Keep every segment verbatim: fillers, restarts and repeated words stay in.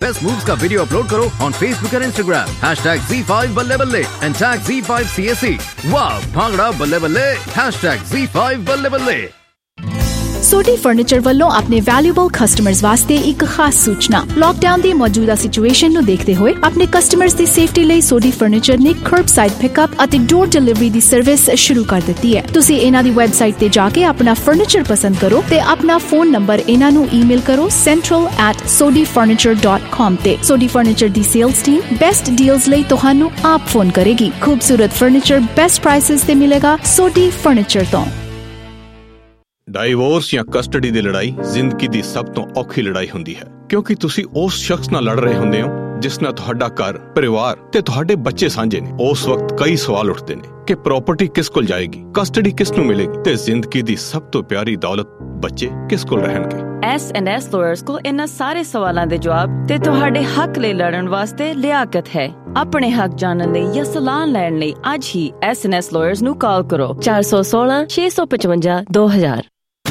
best moves का video upload करो on Facebook और Instagram. Hashtag Z five बल्ले बल्ले and tag Z five C S E. Wow, bhangra बल्ले बल्ले. Hashtag Z five बल्ले बल्ले. ਸੋਢੀ ਫਰਨੀਚਰ ਵੱਲੋਂ ਆਪਣੇ ਵੈਲਿਊਬਲ ਕਸਟਮਰਜ਼ ਵਾਸਤੇ ਇੱਕ ਖਾਸ ਸੂਚਨਾ। ਲਾਕਡਾਊਨ ਦੀ ਮੌਜੂਦਾ ਸਿਚੁਏਸ਼ਨ ਨੂੰ ਦੇਖਦੇ ਹੋਏ ਆਪਣੇ ਕਸਟਮਰਜ਼ ਦੀ ਸੇਫਟੀ ਲਈ ਸੋਢੀ ਫਰਨੀਚਰ ਨੇ ਕਰਬਸਾਈਡ ਪਿਕਅਪ ਅਤੇ ਡੋਰ ਡਿਲੀਵਰੀ ਦੀ ਸਰਵਿਸ ਸ਼ੁਰੂ ਕਰ ਦਿੱਤੀ ਹੈ। ਤੁਸੀਂ ਇਹਨਾਂ ਦੀ ਵੈਬਸਾਈਟ ਤੇ ਜਾ ਕੇ ਆਪਣਾ ਫਰਨੀਚਰ ਪਸੰਦ ਕਰੋ ਤੇ ਆਪਣਾ ਫੋਨ ਨੰਬਰ ਇਹਨਾਂ ਨੂੰ ਈਮੇਲ ਕਰੋ central at sodhi furniture dot com ਤੇ। ਸੋਢੀ ਫਰਨੀਚਰ ਦੀ ਸੇਲਸ ਟੀਮ ਬੈਸਟ ਡੀਲਸ ਲਈ ਤੁਹਾਨੂੰ ਆਪ ਫੋਨ ਕਰੇਗੀ। ਖੂਬਸੂਰਤ ਫਰਨੀਚਰ ਬੈਸਟ ਪ੍ਰਾਈਸਿਸ ਤੇ ਮਿਲੇਗਾ ਸੋਢੀ ਫਰਨੀਚਰ ਤੋਂ। ਡਾਈਵੋਰਸ ਜਾਂ ਕਸਟਡੀ ਦੀ ਲੜਾਈ ਜ਼ਿੰਦਗੀ ਦੀ ਸਭ ਤੋਂ ਔਖੀ ਲੜਾਈ ਹੁੰਦੀ ਹੈ, ਕਿਉਂਕਿ ਤੁਸੀਂ ਉਸ ਸ਼ਖਸ ਨਾਲ ਲੜ ਰਹੇ ਹੁੰਦੇ ਹੋ ਜਿਸ ਨਾਲ ਤੁਹਾਡਾ ਘਰ, ਪਰਿਵਾਰ ਤੇ ਤੁਹਾਡੇ ਬੱਚੇ ਸਾਂਝੇ ਨੇ। ਉਸ ਵਕਤ ਕਈ ਸਵਾਲ ਉੱਠਦੇ ਨੇ ਕਿ ਪ੍ਰਾਪਰਟੀ ਕਿਸ ਕੋਲ ਜਾਏਗੀ, ਕਸਟਡੀ ਕਿਸ ਨੂੰ ਮਿਲੇਗੀ ਤੇ ਜ਼ਿੰਦਗੀ ਦੀ ਸਭ ਤੋਂ ਪਿਆਰੀ ਦੌਲਤ ਬੱਚੇ ਕਿਸ ਕੋਲ ਰਹਿਣਗੇ। ਐਸ ਐਂਡ ਐਸ ਲਾਇਰਸ ਕੋਲ ਇਹਨਾਂ ਸਾਰੇ ਸਵਾਲਾਂ ਦੇ ਜਵਾਬ ਤੇ ਤੁਹਾਡੇ ਹੱਕ ਲਈ ਲੜਨ ਵਾਸਤੇ ਲਿਆਕਤ ਹੈ। ਆਪਣੇ ਹੱਕ ਜਾਣਨ ਲਈ ਜਾਂ ਸਲਾਹ ਲੈਣ ਲਈ ਅੱਜ ਹੀ ਐਸ ਐਂਡ ਐਸ ਲਾਇਰਸ ਨੂੰ ਕਾਲ ਕਰੋ ਚਾਰ ਸੌ ਸੋਲਾਂ ਛੇ ਸੌ ਪਚਵੰਜਾ ਦੋ ਹਜ਼ਾਰ।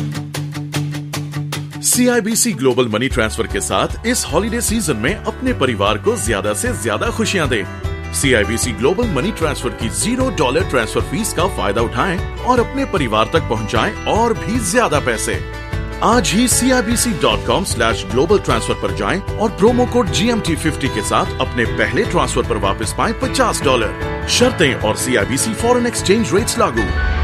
C I B C global money transfer के साथ इस हॉलिडे सीजन में अपने परिवार को ज्यादा से ज्यादा खुशियां दें। C I B C global money transfer की जीरो डॉलर ट्रांसफर फीस का फायदा उठाएं और अपने परिवार तक पहुंचाएं और भी ज्यादा पैसे। आज ही C I B C dot com slash global transfer पर जाएं और promo code G M T fifty के साथ अपने पहले ट्रांसफर पर वापस पाएं पचास डॉलर। शर्तें और C I B C foreign exchange rates लागू।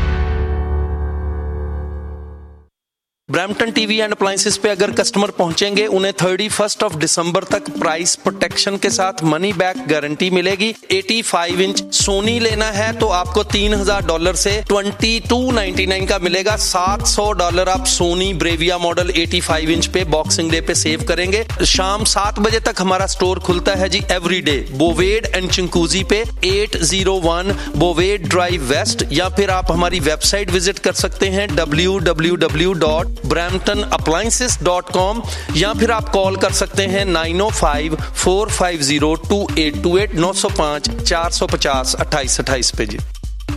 ब्रैम्पटन टीवी एंड अप्लायंसेस पे अगर कस्टमर पहुंचेंगे उन्हें थर्टी फर्स्ट ऑफ दिसंबर तक प्राइस प्रोटेक्शन के साथ मनी बैक गारंटी मिलेगी। पचासी इंच सोनी लेना है तो आपको तीन हजार डॉलर से बाईस सौ निन्यानवे का मिलेगा। सात सौ डॉलर आप सोनी ब्रेविया मॉडल पचासी इंच पे बॉक्सिंग डे पे सेव करेंगे। शाम सात बजे तक हमारा स्टोर खुलता है जी every day Bovaird and Chinguacousy पे आठ सौ एक बोवेड ड्राइव वेस्ट, या फिर आप हमारी वेबसाइट विजिट कर सकते हैं W W W dot Brampton appliances dot com, या फिर आप कॉल कर सकते हैं nine O five four five zero two eight two eight नौ सौ पाँच चार सौ पचास अट्ठाईस अट्ठाईस पे जी।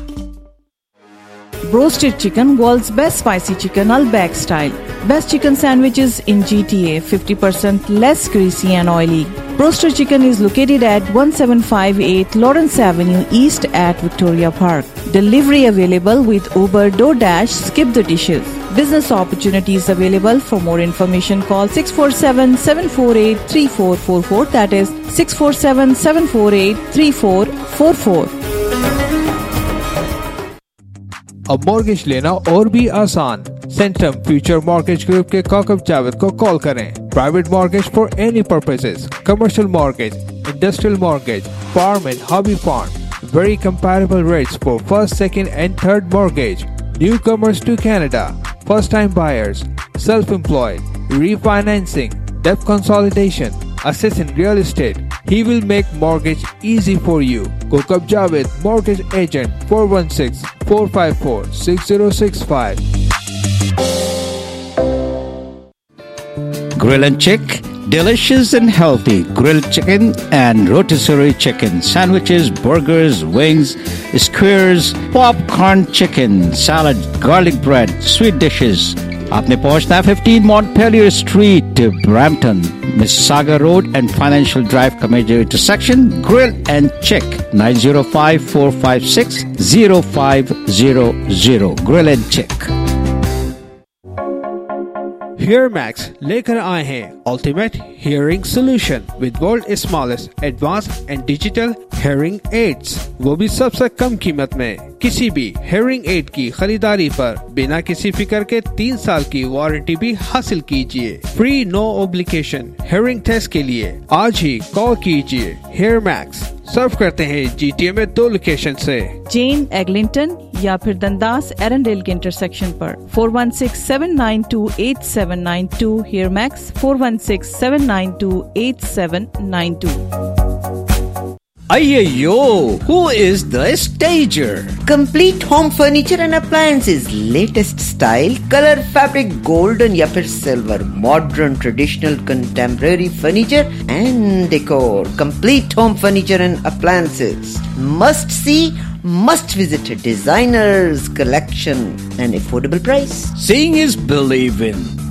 Roasted chicken, world's best spicy chicken, Outback style. Best chicken sandwiches in G T A, fifty percent less greasy and oily. Roasted chicken is located at one seven five eight Lawrence Avenue East at Victoria Park. Delivery available with Uber, DoorDash, Skip the Dishes. Business opportunities available. For more information, call six four seven, seven four eight, three four four four. That is six four seven, seven four eight, three four four four. अब mortgage लेना और भी आसान। Centrum future mortgage group के काकब जावेद को call करें। Private mortgage for any purposes, commercial mortgage, industrial mortgage, farm and hobby farm, very comparable rates for first, second and third mortgage. Newcomers to Canada, first time buyers, self-employed, refinancing, debt consolidation, assessing real estate. He will make mortgage easy for you. Kokab Javed, mortgage agent, four one six, four five four, six zero six five. Grill and Chick, delicious and healthy grilled chicken and rotisserie chicken, sandwiches, burgers, wings, skewers, popcorn chicken, salad, garlic bread, sweet dishes. आपने पहुंचना है fifteen Montpelier Street, Brampton, Mississauga Road and Financial Drive का major intersection. Grill and Chick, nine zero five, four five six, zero five zero zero. Grill and Chick. HearMax लेकर आए हैं Ultimate Hearing Solution with world smallest advanced and digital hearing aids, वो भी सबसे कम कीमत में। किसी भी hearing aid की खरीदारी पर बिना किसी फिक्र के तीन साल की वारंटी भी हासिल कीजिए। Free no obligation hearing test के लिए आज ही कॉल कीजिए। HearMax सर्व करते हैं जीटीए में दो लोकेशन से, जेन एग्लिंटन या फिर दंदास एरनडेल के इंटरसेक्शन पर। Four one six seven nine two eight seven nine two HearMax four one six seven nine two eight seven nine two. Ayyo, who is the stager? Complete home furniture and appliances, latest style, color, fabric, golden या फिर silver, modern, traditional, contemporary furniture and decor. Complete home furniture and appliances. Must see, must visit a designer's collection and affordable price. Seeing is believing.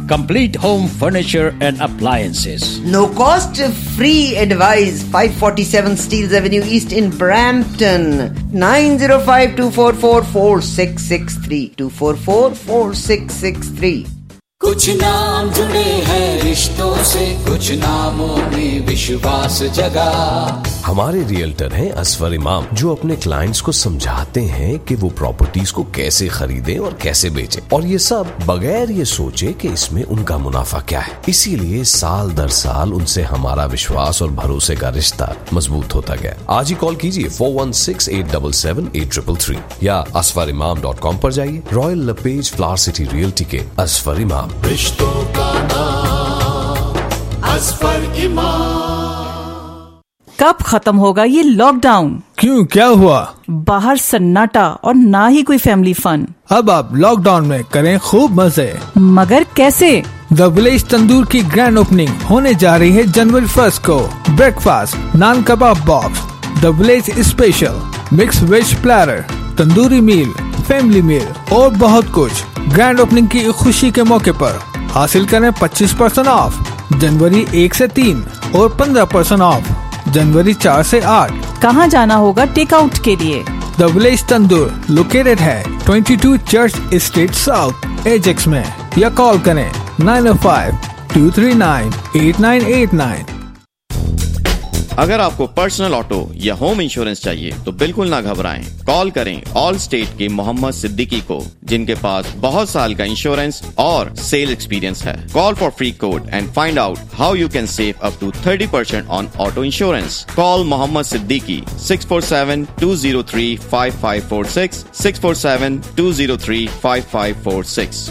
complete home furniture and appliances. No cost, free advice. five forty-seven Steeles Avenue East in Brampton. nine zero five, two four four, four six six three. two four four, four six six three. कुछ नाम जुड़े हैं रिश्तों से, कुछ नामों में विश्वास जगा. हमारे रियल्टर हैं असफर इमाम, जो अपने क्लाइंट्स को समझाते हैं कि वो प्रॉपर्टीज को कैसे खरीदें और कैसे बेचें, और ये सब बगैर ये सोचे कि इसमें उनका मुनाफा क्या है. इसीलिए साल दर साल उनसे हमारा विश्वास और भरोसे का रिश्ता मजबूत होता गया. आज ही कॉल कीजिए four one six eight seven seven eight triple three या असफर इमाम डॉट कॉम पर जाइए. Royal LePage flower city realty के असफर इमाम. रिश्तों का नाम असफर इमाम. कब खत्म होगा ये लॉकडाउन? क्यों, क्या हुआ? बाहर सन्नाटा और ना ही कोई फैमिली फन. अब आप लॉकडाउन में करें खूब मजे. मगर कैसे? द विलेज तंदूर की ग्रैंड ओपनिंग होने जा रही है जनवरी फर्स्ट को. Breakfast, naan kebab box, the village special, mix veg platter, tandoori meal, family meal और बहुत कुछ. ग्रैंड ओपनिंग की खुशी के मौके पर हासिल करें पच्चीस परसेंट ऑफ जनवरी एक से तीन और पंद्रह परसेंट ऑफ जनवरी चार से आठ. कहाँ जाना होगा टेक आउट के लिए? द विलेज तंदूर लोकेटेड है बाईस चर्च स्ट्रीट साउथ एजेक्स में, या कॉल करें nine O five, two three nine, eight nine eight nine. अगर आपको पर्सनल ऑटो या होम इंश्योरेंस चाहिए तो बिल्कुल ना घबराएं. कॉल करें ऑल स्टेट के मोहम्मद सिद्दीकी को, जिनके पास बहुत साल का इंश्योरेंस और सेल एक्सपीरियंस है. Call for free quote and find out how you can save up to thirty percent on auto insurance. Call Mohammed Siddiqui six four seven, two zero three, five five four six, six four seven, two zero three, five five four six.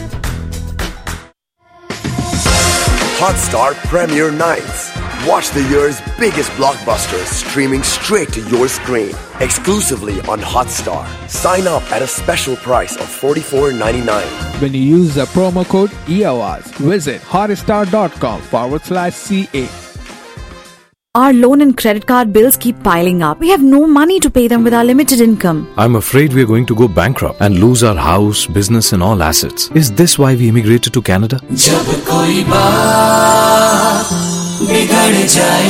Hotstar Premier Nights. Watch the year's biggest blockbusters streaming straight to your screen. Exclusively on Hotstar. Sign up at a special price of forty-four ninety-nine. When you use the promo code E O S, visit hotstar.com forward slash CA. Our loan and credit card bills keep piling up. We have no money to pay them with our limited income. I'm afraid we're going to go bankrupt and lose our house, business and all assets. Is this why we immigrated to Canada? जब कोई बात बिगड़ जाए,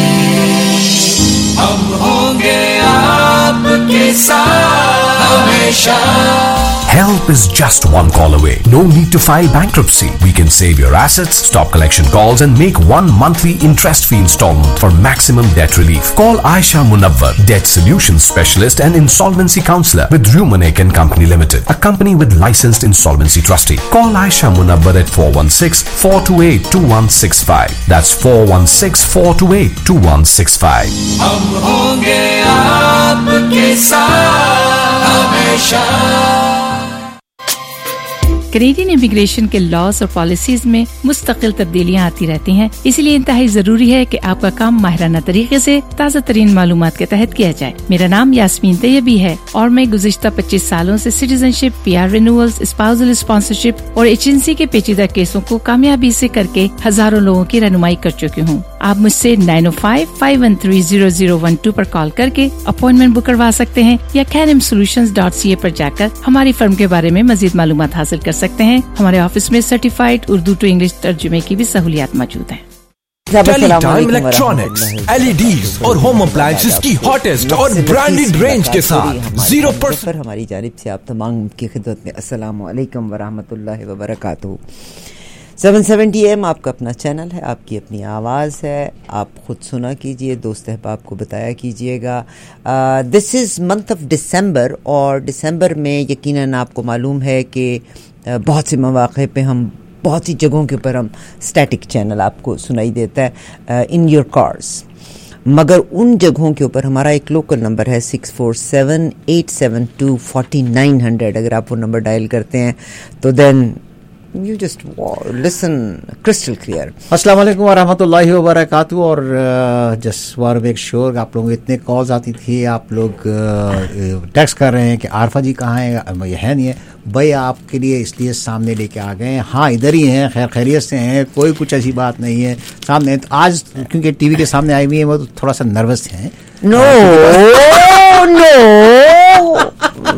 हम होंगे आपके साथ हमेशा. Help is just one call away. No need to file bankruptcy. We can save your assets, stop collection calls and make one monthly interest-free installment for maximum debt relief. Call Aisha Munawwar, Debt Solutions Specialist and Insolvency Counselor with Rumanek and Company Limited, a company with licensed insolvency trustee. Call Aisha Munawwar at four one six, four two eight, two one six five. That's four one six, four two eight, two one six five. हम होंगे आपके साथ हमेशा. Canadian immigration के laws और policies में मुस्तकिल तब्दीलियां आती रहती हैं, इसलिए इंतहाई जरूरी है कि आपका काम माहिराना तरीके से ताज़ा तरीन मालूमात के तहत किया जाए. मेरा नाम यास्मीन तैयबी है और मैं गुज़िश्ता पच्चीस सालों से citizenship, PR renewals, spousal sponsorship और एजेंसी के पेचीदा केसों को कामयाबी से करके हजारों लोगों की रहनुमाई कर चुकी हूँ. आप मुझसे nine O five, five one three, zero zero one two पर कॉल करके अपॉइंटमेंट बुक करवा सकते हैं या कैनम सोल्यूशंस डॉट सी ए पर जाकर हमारी फर्म के बारे में मजीद मालूमात हासिल कर सकते हैं. हमारे ऑफिस में सर्टिफाइड उर्दू टू इंग्लिश तर्जुमे की भी सहूलियात मौजूद हैं. टेलीटाइम इलेक्ट्रॉनिक्स, एलईडीज और होम अप्लायंसेस की हॉटेस्ट और ब्रांडेड रेंज के साथ जीरो परसेंट. हमारी जानिब से आप तमाम की खिदमत में अस्सलाम वालेकुम व रहमतुल्लाहि व बरकातहू. सेवन सेवेंटी एम आपका अपना चैनल है, आपकी अपनी आवाज़ है. आप खुद सुना कीजिए, दोस्त अहबाब को बताया कीजिएगा. This is month of December और दिसंबर में यकीनन आपको मालूम है कि बहुत से मौक़े पे हम बहुत सी जगहों के ऊपर हम स्टैटिक चैनल आपको सुनाई देता है इन योर कार्स, मगर उन जगहों के ऊपर हमारा एक लोकल नंबर है six four seven, eight seven two, forty nine hundred. अगर आप वो नंबर डायल करते हैं तो then you just listen crystal clear. अस्सलाम वालेकुम व रहमतुल्लाहि व बरकातहू. और जस्ट वार मेक श्योर, आप लोगों को इतने कॉल्स आती थी, आप लोग टेक्स्ट कर रहे हैं कि आरफा जी कहाँ है, ये है नहीं है भाई, आपके लिए इसलिए सामने लेके आ गए हैं. हाँ, इधर ही हैं, खैर खैरियत से हैं, कोई कुछ ऐसी बात नहीं है सामने. आज क्योंकि टीवी के सामने आई हुई है वो तो थोड़ा सा नर्वस हैं. नो नो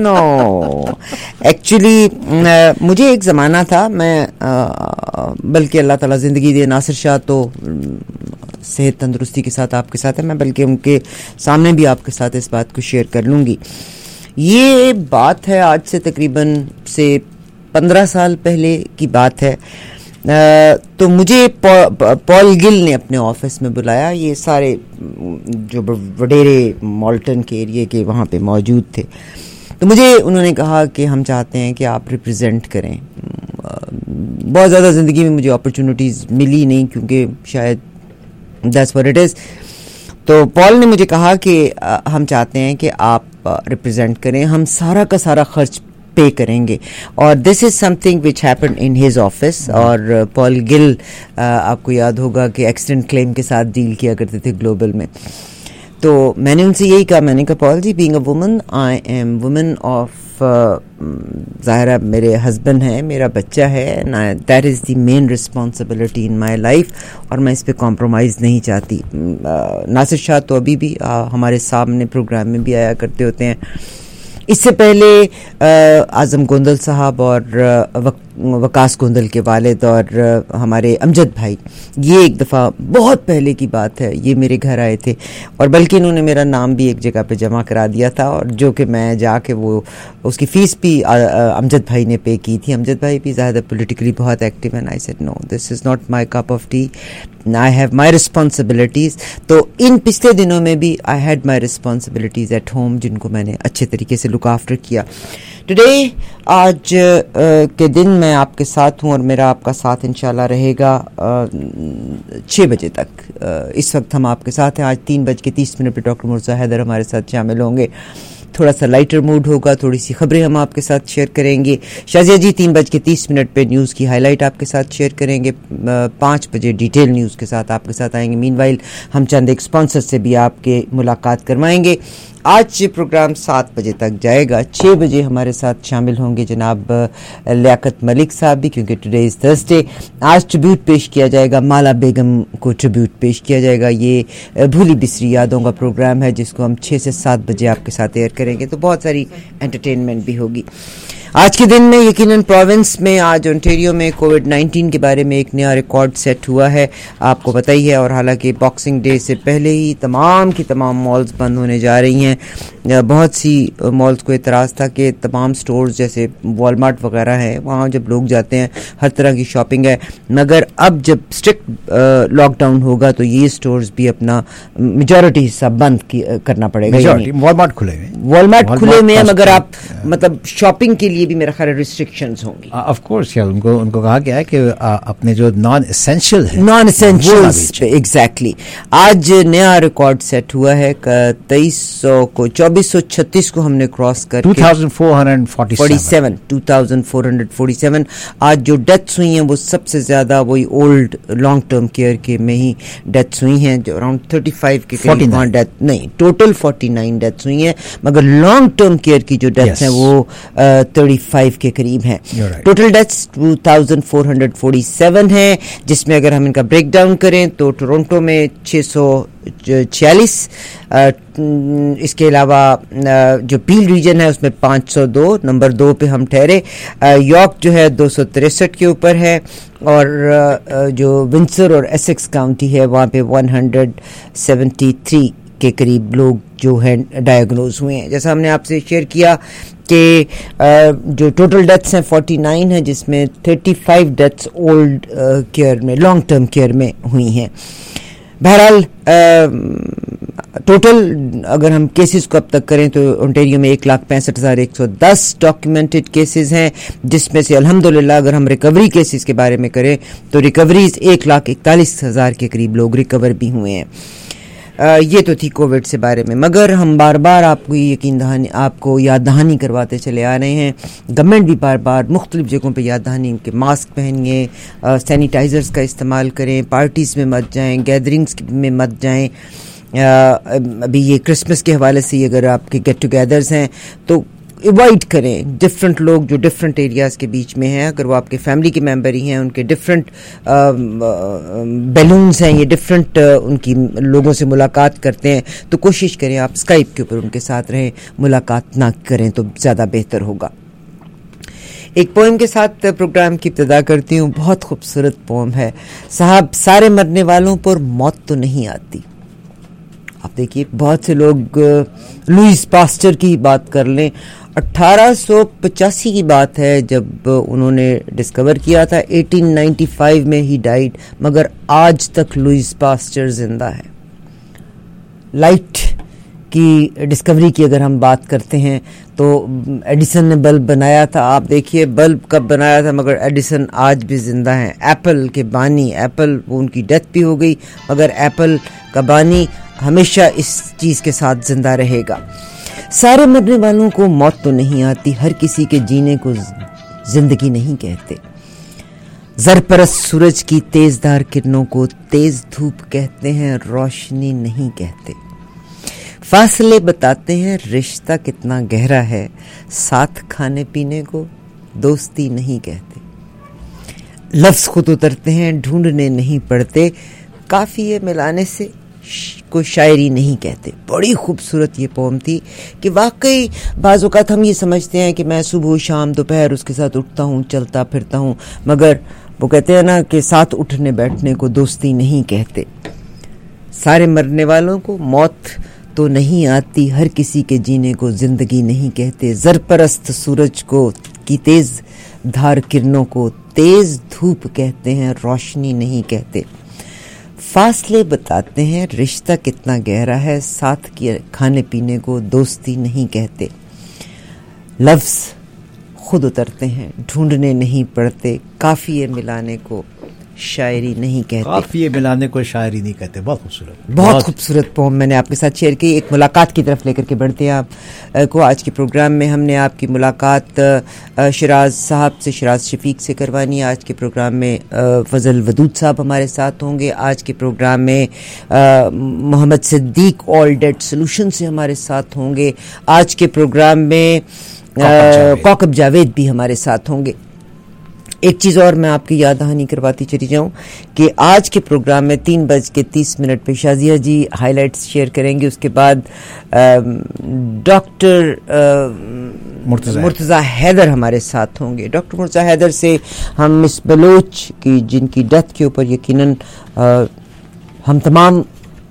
नो एक्चुअली मुझे एक ज़माना था, मैं बल्कि अल्लाह ताला ज़िंदगी दे, नासिर शाह तो सेहत तंदुरुस्ती के साथ आपके साथ है, मैं बल्कि उनके सामने भी आपके साथ इस बात को शेयर कर लूँगी. ये बात है आज से तकरीबन से पंद्रह साल पहले की बात है. Uh, तो मुझे पॉल गिल ने अपने ऑफिस में बुलाया. ये सारे जो वडेरे मॉल्टन के एरिया के वहाँ पे मौजूद थे. तो मुझे उन्होंने कहा कि हम चाहते हैं कि आप रिप्रेजेंट करें. uh, बहुत ज़्यादा ज़िंदगी में मुझे अपॉर्चुनिटीज़ मिली नहीं, क्योंकि शायद दैट्स व्हाट इट इज़. तो पॉल ने मुझे कहा कि uh, हम चाहते हैं कि आप रिप्रेजेंट uh, करें, हम सारा का सारा खर्च पे करेंगे. और this is something which happen in his office. और पॉल गिल आपको याद होगा कि एक्सीडेंट क्लेम के साथ डील किया करते थे ग्लोबल में. तो मैंने उनसे यही कहा, मैंने कहा Paul ji, being a woman, I am woman of, ज़ाहिर मेरे हस्बैंड है, मेरा बच्चा है, that is the main responsibility in my life, और मैं इस पर कॉम्प्रोमाइज़ नहीं चाहती. नासिर शाह तो अभी भी आ, हमारे सामने प्रोग्राम में भी आया करते होते हैं. इससे पहले आज़म गोंदल साहब और वक, वकास गोंदल के वालिद और हमारे अमजद भाई, ये एक दफ़ा बहुत पहले की बात है, ये मेरे घर आए थे. और बल्कि इन्होंने मेरा नाम भी एक जगह पे जमा करा दिया था, और जो कि मैं जाके वो उसकी फ़ीस भी अमजद भाई ने पे की थी. अमजद भाई भी ज़्यादा पॉलिटिकली बहुत एक्टिव हैं. I said no, this is not my cup of tea, I have my responsibilities. तो इन पिछले दिनों में भी I had my responsibilities at home, जिनको मैंने अच्छे तरीके से लुक आफ्टर किया. टुडे, आज uh, के दिन मैं आपके साथ हूँ, और मेरा आपका साथ इंशाल्लाह रहेगा छः बजे तक. uh, इस वक्त हम आपके साथ हैं. आज तीन बज के तीस मिनट पर डॉक्टर मुर्जा हैदर हमारे साथ शामिल होंगे. थोड़ा सा लाइटर मूड होगा, थोड़ी सी खबरें हम आपके साथ शेयर करेंगे. शाजिया जी तीन बज के तीस मिनट पे न्यूज़ की हाईलाइट आपके साथ शेयर करेंगे. पाँच बजे डिटेल न्यूज़ के साथ आपके साथ आएंगे. मीनवाइल हम चंद एक स्पॉन्सर से भी आपके मुलाकात करवाएंगे. आज ये प्रोग्राम सात बजे तक जाएगा. छः बजे हमारे साथ शामिल होंगे जनाब लियाकत मलिक साहब भी, क्योंकि टुडे इज़ थर्सडे. आज ट्रिब्यूट पेश किया जाएगा, माला बेगम को ट्रिब्यूट पेश किया जाएगा. ये भूली बिसरी यादों का प्रोग्राम है, जिसको हम छः से सात बजे आपके साथ एयर करेंगे. तो बहुत सारी एंटरटेनमेंट भी होगी. आज के दिन में यकीनन प्रोविंस में, आज ओंटारियो में कोविड नाइन्टीन के बारे में एक नया रिकॉर्ड सेट हुआ है, आपको पता ही है. और हालांकि बॉक्सिंग डे से पहले ही तमाम की तमाम मॉल्स बंद होने जा रही हैं. बहुत सी मॉल्स को एतराज़ था कि तमाम स्टोर्स जैसे वॉलमार्ट वगैरह हैं, वहाँ जब लोग जाते हैं हर तरह की शॉपिंग है. मगर अब जब स्ट्रिक्ट लॉकडाउन होगा तो ये स्टोर्स भी अपना मेजॉरिटी हिस्सा बंद करना पड़ेगा. वॉलमार्ट खुले हुए वॉलमार्ट खुले हुए हैं, मगर आप मतलब शॉपिंग के लिए भी मेरा ख्याल रिस्ट्रिक्शंस होंगी. ऑफ कोर्स यार, उनको उनको कहा गया है कि अपने जो नॉन एसेंशियल है, नॉन एसेंशियल्स एग्जैक्टली. आज नया रिकॉर्ड सेट हुआ है. तेईस सौ को चौबीस सौ छत्तीस को हमने क्रॉस कर two thousand four hundred forty seven two thousand four hundred forty seven. आज जो डेथ्स हुई हैं वो सबसे ज्यादा वही ओल्ड लॉन्ग टर्म केयर के में ही डेथ्स हुई हैं, जो अराउंड थर्टी फाइव के करीब डेथ नहीं, टोटल फोर्टी नाइन डेथ्स हुई हैं, मगर लॉन्ग टर्म केयर की जो डेथ्स हैं वो थर्टी फाइव के करीब हैं. Total deaths two thousand four hundred forty seven है, जिसमें अगर हम इनका ब्रेक डाउन करें तो टोरंटो में छः सौ छियालीस, इसके अलावा जो पील रीजन है उसमें पाँच सौ दो, नंबर दो पे हम ठहरे. यॉर्क जो है दो सौ तिरसठ के ऊपर है, और जो विंसर और एसेक्स काउंटी है वहाँ पे वन हंड्रेड सेवेंटी थ्री के करीब लोग जो है डायग्नोज हुए हैं. जैसा हमने आपसे शेयर किया कि जो टोटल डेथ्स हैं फोर्टी नाइन है, जिसमें thirty five deaths old care में, लॉन्ग टर्म केयर में हुई हैं. बहरहाल टोटल अगर हम केसेस को अब तक करें तो ओंटारियो में एक लाख पैंसठ हज़ार एक सौ दस डॉक्यूमेंटेड केसेस हैं, जिसमें से अल्हम्दुलिल्लाह अगर हम रिकवरी केसेस के बारे में करें तो रिकवरीज एक लाख इकतालीस हज़ार के करीब लोग रिकवर भी हुए हैं. आ, ये तो थी कोविड से बारे में. मगर हम बार बार आपको यकीन दहानी आपको याद दहानी करवाते चले आ रहे हैं. गवर्नमेंट भी बार बार मुख्तलिफ जगहों पे याद दहानी के मास्क पहनिए, सैनिटाइज़र्स का इस्तेमाल करें, पार्टीज़ में मत जाएं, गैदरिंग्स में मत जाएं. अभी ये क्रिसमस के हवाले से अगर आपके गेट टुगेदर्स हैं तो ایوائڈ کریں ڈفرینٹ لوگ جو ڈفرینٹ ایریاز کے بیچ میں ہیں. اگر وہ آپ کے فیملی کے ممبر ہی ہیں, ان کے ڈفرینٹ بیلونز ہیں, یہ ڈفرینٹ ان کی لوگوں سے ملاقات کرتے ہیں, تو کوشش کریں آپ اسکائپ کے اوپر ان کے ساتھ رہیں, ملاقات نہ کریں تو زیادہ بہتر ہوگا. ایک پوئم کے ساتھ پروگرام کی ابتدا کرتی ہوں. بہت خوبصورت پوئم ہے. صاحب سارے مرنے والوں پر موت تو نہیں آتی. آپ دیکھیے بہت سے لوگ لوئس پاسچر کی بات کر لیں, اٹھارہ سو پچاسی کی بات ہے جب انہوں نے ڈسکور کیا تھا, ایٹین نائنٹی فائیو میں ہی ڈائیڈ, مگر آج تک لوئس پاسچر زندہ ہے. لائٹ کی ڈسکوری کی اگر ہم بات کرتے ہیں تو ایڈیسن نے بلب بنایا تھا. آپ دیکھیے بلب کب بنایا تھا, مگر ایڈیسن آج بھی زندہ ہیں. ایپل کے بانی, ایپل وہ ان کی ڈیتھ بھی ہو گئی, مگر ایپل کا بانی ہمیشہ اس چیز کے ساتھ زندہ رہے گا. سارے مرنے والوں کو موت تو نہیں آتی, ہر کسی کے جینے کو زندگی نہیں کہتے. زر پرست سورج کی تیز دھار کرنوں کو تیز دھوپ کہتے ہیں, روشنی نہیں کہتے. فاصلے بتاتے ہیں رشتہ کتنا گہرا ہے, ساتھ کھانے پینے کو دوستی نہیں کہتے. لفظ خود اترتے ہیں ڈھونڈنے نہیں پڑتے, کافی ہے ملانے سے کو شاعری نہیں کہتے. بڑی خوبصورت یہ پوم تھی کہ واقعی بعض اوقات ہم یہ سمجھتے ہیں کہ میں صبح شام دوپہر اس کے ساتھ اٹھتا ہوں, چلتا پھرتا ہوں, مگر وہ کہتے ہیں نا کہ ساتھ اٹھنے بیٹھنے کو دوستی نہیں کہتے. سارے مرنے والوں کو موت تو نہیں آتی, ہر کسی کے جینے کو زندگی نہیں کہتے. زر پرست سورج کو کی تیز دھار کرنوں کو تیز دھوپ کہتے ہیں, روشنی نہیں کہتے. فاصلے بتاتے ہیں رشتہ کتنا گہرا ہے, ساتھ کے کھانے پینے کو دوستی نہیں کہتے. لفظ خود اترتے ہیں ڈھونڈنے نہیں پڑتے, کافی ہے ملانے کو شاعری نہیں کہتے. کافی ملانے کو شاعری نہیں کہتے. بہت خوبصورت بہت خوبصورت پوم میں نے آپ کے ساتھ شیئر کی. ایک ملاقات کی طرف لے کر کے بڑھتے ہیں آپ کو. آج کے پروگرام میں ہم نے آپ کی ملاقات شراز صاحب سے, شراز شفیق سے کروانی ہے. آج کے پروگرام میں فضل ودود صاحب ہمارے ساتھ ہوں گے. آج کے پروگرام میں محمد صدیق آل ڈیٹ سولوشن سے ہمارے ساتھ ہوں گے. آج کے پروگرام میں کوکب جاوید بھی ہمارے ساتھ ہوں گے. ایک چیز اور میں آپ کی یاد دہانی کرواتی چلی جاؤں کہ آج کے پروگرام میں تین بج کے تیس منٹ پہ Shazia ji highlights share کریں گے. اس کے بعد ڈاکٹر مرتضی حیدر ہمارے ساتھ ہوں گے. ڈاکٹر مرتضی حیدر سے ہم مس بلوچ کی جن کی ڈیتھ کے اوپر یقیناً ہم تمام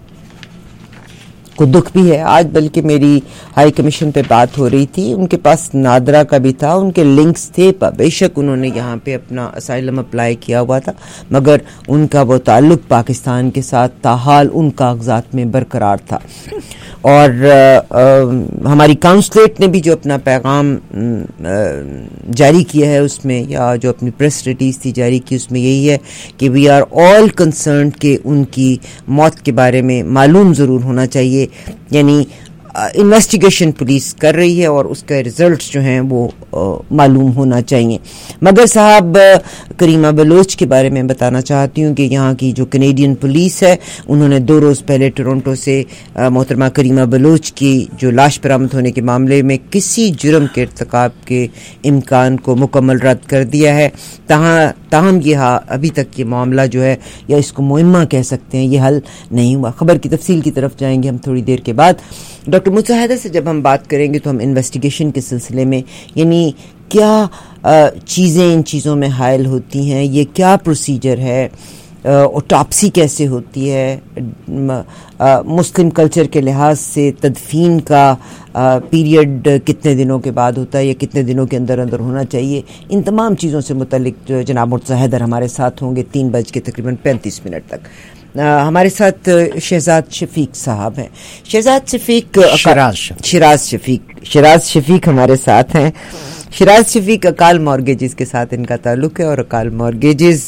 کو دکھ بھی ہے. آج بلکہ میری ہائی کمیشن پہ بات ہو رہی تھی, ان کے پاس نادرا کا بھی تھا, ان کے لنکس تھے, بے شک انہوں نے یہاں پہ اپنا اسائلم اپلائی کیا ہوا تھا, مگر ان کا وہ تعلق پاکستان کے ساتھ تاحال ان کاغذات میں برقرار تھا. اور ہماری کاؤنسلیٹ نے بھی جو اپنا پیغام جاری کیا ہے اس میں, یا جو اپنی پریس ریلیز تھی جاری کی, اس میں یہی ہے کہ وی آر آل کنسرنڈ کہ ان کی موت کے بارے میں معلوم ضرور ہونا چاہیے. یعنی انویسٹیگیشن پولیس کر رہی ہے اور اس کے ریزلٹس جو ہیں وہ معلوم ہونا چاہیے. مگر صاحب کریمہ بلوچ کے بارے میں بتانا چاہتی ہوں کہ یہاں کی جو کینیڈین پولیس ہے, انہوں نے دو روز پہلے ٹورنٹو سے محترمہ کریمہ بلوچ کی جو لاش برآمد ہونے کے معاملے میں کسی جرم کے ارتکاب کے امکان کو مکمل رد کر دیا ہے. تاہم یہ ابھی تک یہ معاملہ جو ہے, یا اس کو معمہ کہہ سکتے ہیں, یہ حل نہیں ہوا. خبر کی تفصیل کی طرف جائیں گے ہم تھوڑی دیر کے بعد. ڈاکٹر مرتضی حیدر سے جب ہم بات کریں گے تو ہم انویسٹیگیشن کے سلسلے میں, یعنی کیا چیزیں ان چیزوں میں حائل ہوتی ہیں, یہ کیا پروسیجر ہے, اوٹاپسی کیسے ہوتی ہے, مسلم کلچر کے لحاظ سے تدفین کا پیریڈ کتنے دنوں کے بعد ہوتا ہے یا کتنے دنوں کے اندر اندر ہونا چاہیے, ان تمام چیزوں سے متعلق جناب مرتضی حیدر ہمارے ساتھ ہوں گے تین بج کے تقریباً پینتیس منٹ تک. ہمارے ساتھ شہزاد شفیق صاحب ہیں. شہزاد شفیق شراز شراز شفیق شراز شفیق ہمارے ساتھ ہیں. شراز شفیق اکال مارگیجز کے ساتھ ان کا تعلق ہے, اور اکال مارگیجز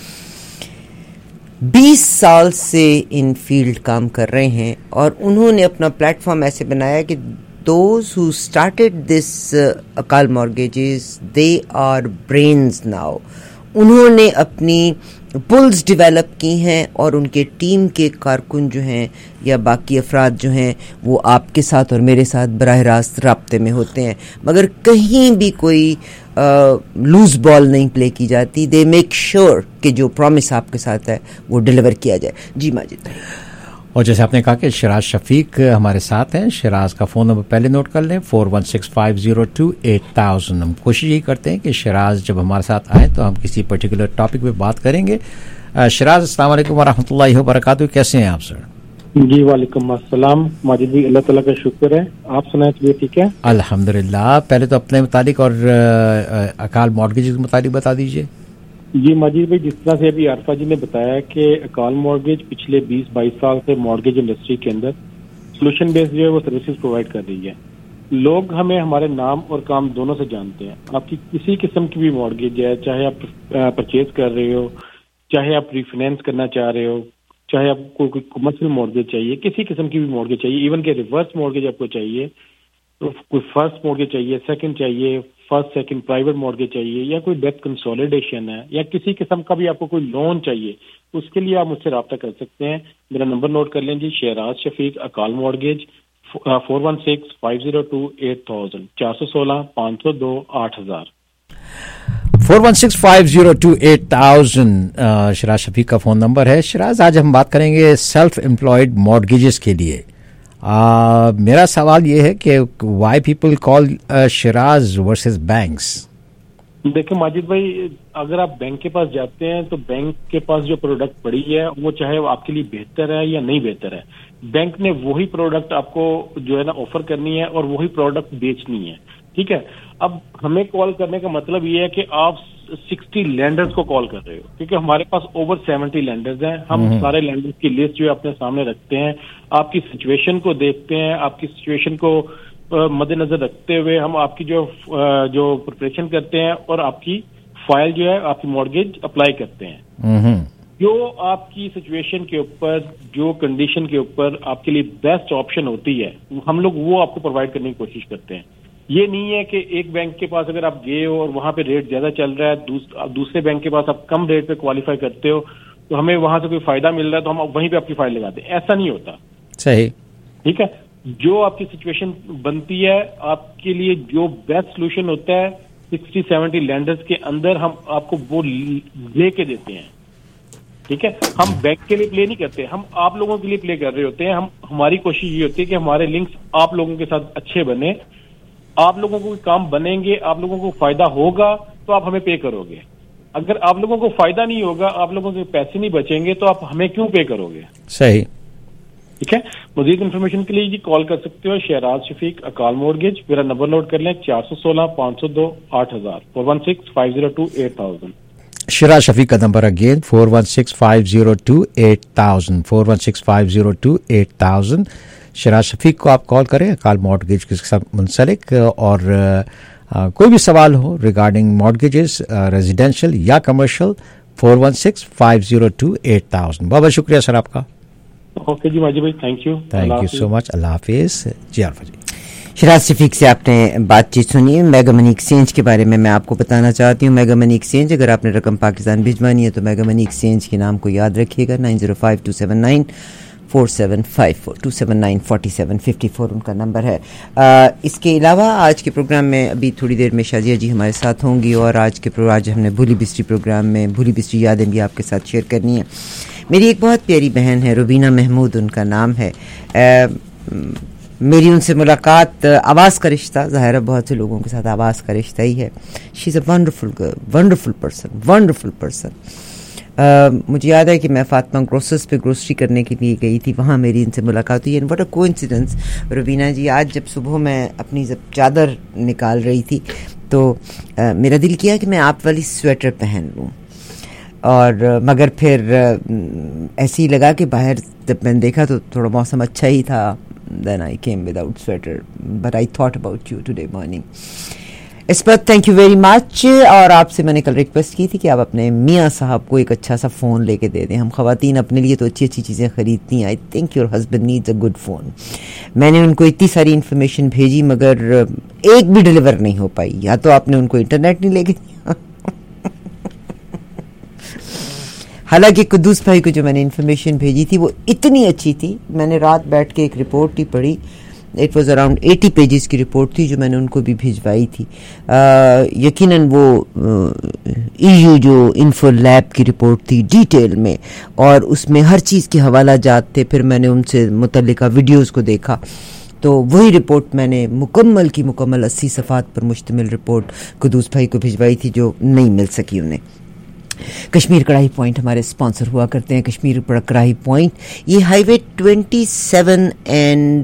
بیس سال سے ان فیلڈ کام کر رہے ہیں, اور انہوں نے اپنا پلیٹ فارم ایسے بنایا کہ those who started this Akal mortgages they are brains now. انہوں نے اپنی پلز ڈیولپ کی ہیں اور ان کے ٹیم کے کارکن جو ہیں یا باقی افراد جو ہیں وہ آپ کے ساتھ اور میرے ساتھ براہ راست رابطے میں ہوتے ہیں, مگر کہیں بھی کوئی لوز بال نہیں پلے کی جاتی. دے میک شیور کہ جو پرومس آپ کے ساتھ ہے وہ ڈیلیور کیا جائے. جی ماجد بھائی. اور جیسے آپ نے کہا کہ شراز شفیق ہمارے ساتھ ہیں, شراز کا فون نمبر پہلے نوٹ کر لیں, four one six five zero two eight thousand. ہم کوشش یہی کرتے ہیں کہ شراز جب ہمارے ساتھ آئیں تو ہم کسی پرٹیکولر ٹاپک پہ بات کریں گے. شراز السلام علیکم ورحمۃ اللہ وبرکاتہ, کیسے ہیں آپ سر؟ جی وعلیکم السلام ماجد بھائی, اللہ تعالیٰ کا شکر ہے, آپ سنائیں طبیعت ٹھیک ہے؟ الحمدللہ. پہلے تو اپنے متعلق اور اکال مارگیج کے متعلق بتا دیجیے. جی ماجد بھائی, جس طرح سے ابھی عارفہ جی نے بتایا کہ اکال مارگیج پچھلے بیس بائیس سال سے مارگیج انڈسٹری کے اندر سولوشن بیس جو ہے وہ سروسز پرووائڈ کر رہی ہے. لوگ ہمیں ہمارے نام اور کام دونوں سے جانتے ہیں. آپ کی کسی قسم کی بھی مارگیج ہے, چاہے آپ پرچیز کر رہے ہو, چاہے آپ ریفائنینس کرنا چاہ رہے ہو, چاہے آپ کو کوئی کمرشل مارگیج چاہیے, کسی قسم کی بھی مارگیج چاہیے, ایون کہ ریورس مارگیج آپ کو چاہیے, تو کوئی فرسٹ مارگیج چاہیے, سیکنڈ چاہیے, فرسٹ سیکنڈ پرائیویٹ مارگیج چاہیے, یا کوئی ڈیٹ کنسولیڈیشن ہے, یا کسی قسم کا بھی آپ کو کوئی لون چاہیے, اس کے لیے آپ مجھ سے رابطہ کر سکتے ہیں. میرا نمبر نوٹ کر لیں جی, Shehraz Shafiq Akal mortgage, four one six five zero two eight thousand, چار سو سولہ پانچ سو دو آٹھ ہزار. Four one six five zero two eight thousand Shiraz Shafiq کا فون نمبر ہے. شراز, آج ہم بات کریں گے سیلف امپلائڈ مارگیجز کے لیے. Uh, میرا سوال یہ ہے کہ why people call Shiraz versus banks. دیکھیں ماجد بھائی, اگر آپ بینک کے پاس جاتے ہیں تو بینک کے پاس جو پروڈکٹ پڑی ہے وہ چاہے وہ آپ کے لیے بہتر ہے یا نہیں بہتر ہے, بینک نے وہی پروڈکٹ آپ کو جو ہے نا آفر کرنی ہے اور وہی پروڈکٹ بیچنی ہے. ٹھیک ہے, اب ہمیں کال کرنے کا مطلب یہ ہے کہ آپ سکسٹی لینڈرز کو کال کر رہے ہو, کیونکہ ہمارے پاس اوور سیونٹی لینڈرز ہیں. ہم سارے لینڈرز کی لسٹ جو ہے اپنے سامنے رکھتے ہیں, آپ کی سچویشن کو دیکھتے ہیں, آپ کی سچویشن کو مد نظر رکھتے ہوئے ہم آپ کی جو جو پریپریشن کرتے ہیں اور آپ کی فائل جو ہے آپ کی مارگیج اپلائی کرتے ہیں. جو آپ کی سچویشن کے اوپر, جو کنڈیشن کے اوپر آپ کے لیے بیسٹ آپشن ہوتی ہے, ہم لوگ وہ آپ کو پرووائڈ کرنے کی کوشش کرتے ہیں. یہ نہیں ہے کہ ایک بینک کے پاس اگر آپ گئے ہو اور وہاں پہ ریٹ زیادہ چل رہا ہے, دوسرے بینک کے پاس آپ کم ریٹ پہ کوالیفائی کرتے ہو تو ہمیں وہاں سے کوئی فائدہ مل رہا ہے تو ہم وہیں پہ آپ کی فائل لگاتے ہیں. ایسا نہیں ہوتا. صحیح. ٹھیک ہے, جو آپ کی سچویشن بنتی ہے, آپ کے لیے جو بیسٹ سولوشن ہوتا ہے سکسٹی سیونٹی لینڈرز کے اندر ہم آپ کو وہ لے کے دیتے ہیں. ٹھیک ہے, ہم بینک کے لیے پلے نہیں کرتے, ہم آپ لوگوں کے لیے پلے کر رہے ہوتے ہیں. ہم ہماری کوشش یہ ہوتی ہے کہ ہمارے لنکس آپ لوگوں کے ساتھ اچھے بنے, آپ لوگوں کو کام بنیں گے, آپ لوگوں کو فائدہ ہوگا تو آپ ہمیں پے کرو گے. اگر آپ لوگوں کو فائدہ نہیں ہوگا, آپ لوگوں کے پیسے نہیں بچیں گے تو آپ ہمیں کیوں پے کرو گے؟ صحیح. ٹھیک ہے, مزید انفارمیشن کے لیے جی کال کر سکتے ہو شہراز شفیق اکال مارگیج. میرا نمبر نوٹ کر لیں, چار سو سولہ پانچ سو دو آٹھ ہزار, four one six five zero two eight thousand. Shiraz Shafiq کا number again four one six five zero two eight thousand, four one six five zero two eight thousand. Shiraz Shafiq کو آپ کال کریں اکال مارگیج کے ساتھ منسلک, اور آ, کوئی بھی سوال ہو ریگارڈنگ مارگیجز ریزیڈینشل یا commercial, four one six five zero two eight thousand. بہت بہت شکریہ سر آپ کا. اوکے جی ماجد بھائی, thank you thank you so much. اللہ حافظ. جی عارفہ جی. شراز شفیق سے آپ نے بات چیت سنی. میگا منی ایکسچینج کے بارے میں میں آپ کو بتانا چاہتی ہوں. میگا منی ایکسچینج, اگر آپ نے رقم پاکستان بھجوانی ہے تو میگا منی ایکسچینج کے نام کو یاد رکھیے گا. Nine zero five two seven nine four seven five four, two seven nine forty seven fifty four ان کا نمبر ہے. آ, اس کے علاوہ آج کے پروگرام میں ابھی تھوڑی دیر میں شازیہ جی ہمارے ساتھ ہوں گی, اور آج کے آج ہم نے بھولی بسری پروگرام میں بھولی بسری یادیں بھی آپ کے ساتھ شیئر کرنی ہے. میری ایک بہت پیاری بہن ہے, روبینہ محمود ان کا نام ہے. آ, میری ان سے ملاقات آواز کا رشتہ, ظاہر ہے بہت سے لوگوں کے ساتھ آواز کا رشتہ ہی ہے. She is a wonderful girl, wonderful person, wonderful person. مجھے یاد ہے کہ میں فاطمہ گروسرز پہ گروسری کرنے کے لیے گئی تھی, وہاں میری ان سے ملاقات ہوئی. What a coincidence Rubina ji, آج جب صبح میں اپنی جب چادر نکال رہی تھی تو آ, میرا دل کیا کہ میں آپ والی سویٹر پہن لوں, اور مگر پھر ایسے ہی لگا کہ باہر جب میں نے دیکھا تو تھوڑا موسم اچھا ہی تھا. Then I came without sweater, but I thought about you today morning. اس پر تھینک یو ویری مچ. اور آپ سے میں نے کل ریکویسٹ کی تھی کہ آپ اپنے میاں صاحب کو ایک اچھا سا فون لے کے دے دیں. ہم خواتین اپنے لیے تو اچھی اچھی چیزیں خریدتی ہیں. I think your husband needs a good phone. میں نے ان کو اتنی ساری انفارمیشن بھیجی مگر ایک بھی ڈلیور نہیں ہو پائی. یا تو آپ نے ان کو انٹرنیٹ نہیں لے کے دیا, حالانکہ قدوس بھائی کو جو میں نے انفارمیشن بھیجی تھی وہ اتنی اچھی تھی, میں نے رات بیٹھ کے ایک رپورٹ ہی پڑھی, it was around eighty pages کی رپورٹ تھی جو میں نے ان کو بھی بھیجوائی تھی. یقیناً وہ ای یو جو انفو لیب کی رپورٹ تھی ڈیٹیل میں, اور اس میں ہر چیز کے حوالہ جات تھے. پھر میں نے ان سے متعلقہ ویڈیوز کو دیکھا تو وہی رپورٹ میں نے مکمل کی مکمل اسی صفحات پر مشتمل رپورٹ قدوس بھائی کو بھجوائی تھی جو نہیں مل سکی انہیں. کشمیر کڑاہی پوائنٹ ہمارے اسپانسر ہوا کرتے ہیں. کشمیر کڑاہی پوائنٹ یہ highway twenty seven and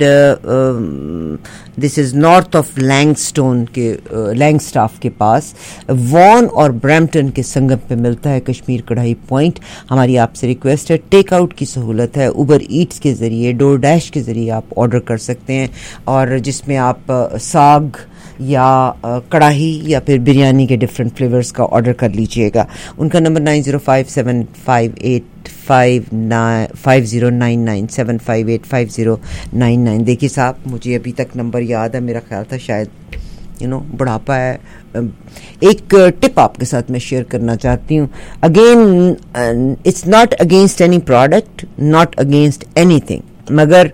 this is north of Langstone کے لینگسٹاف کے پاس وان اور برمپٹن کے سنگم پہ ملتا ہے کشمیر کڑاہی پوائنٹ. ہماری آپ سے ریکویسٹ ہے, ٹیک آؤٹ کی سہولت ہے, اوبر ایٹس کے ذریعے, ڈور ڈیش کے ذریعے آپ آرڈر کر سکتے ہیں, اور جس میں آپ ساگ یا کڑاہی یا پھر بریانی کے ڈفرینٹ فلیورز کا آرڈر کر لیجئے گا. ان کا number nine zero five seven five eight five nine five zero nine nine seven five eight five zero nine nine. دیکھیے صاحب مجھے ابھی تک نمبر یاد ہے, میرا خیال تھا شاید یو نو بڑھاپا ہے. ایک ٹپ آپ کے ساتھ میں شیئر کرنا چاہتی ہوں. Again it's not against any product, not against anything, مگر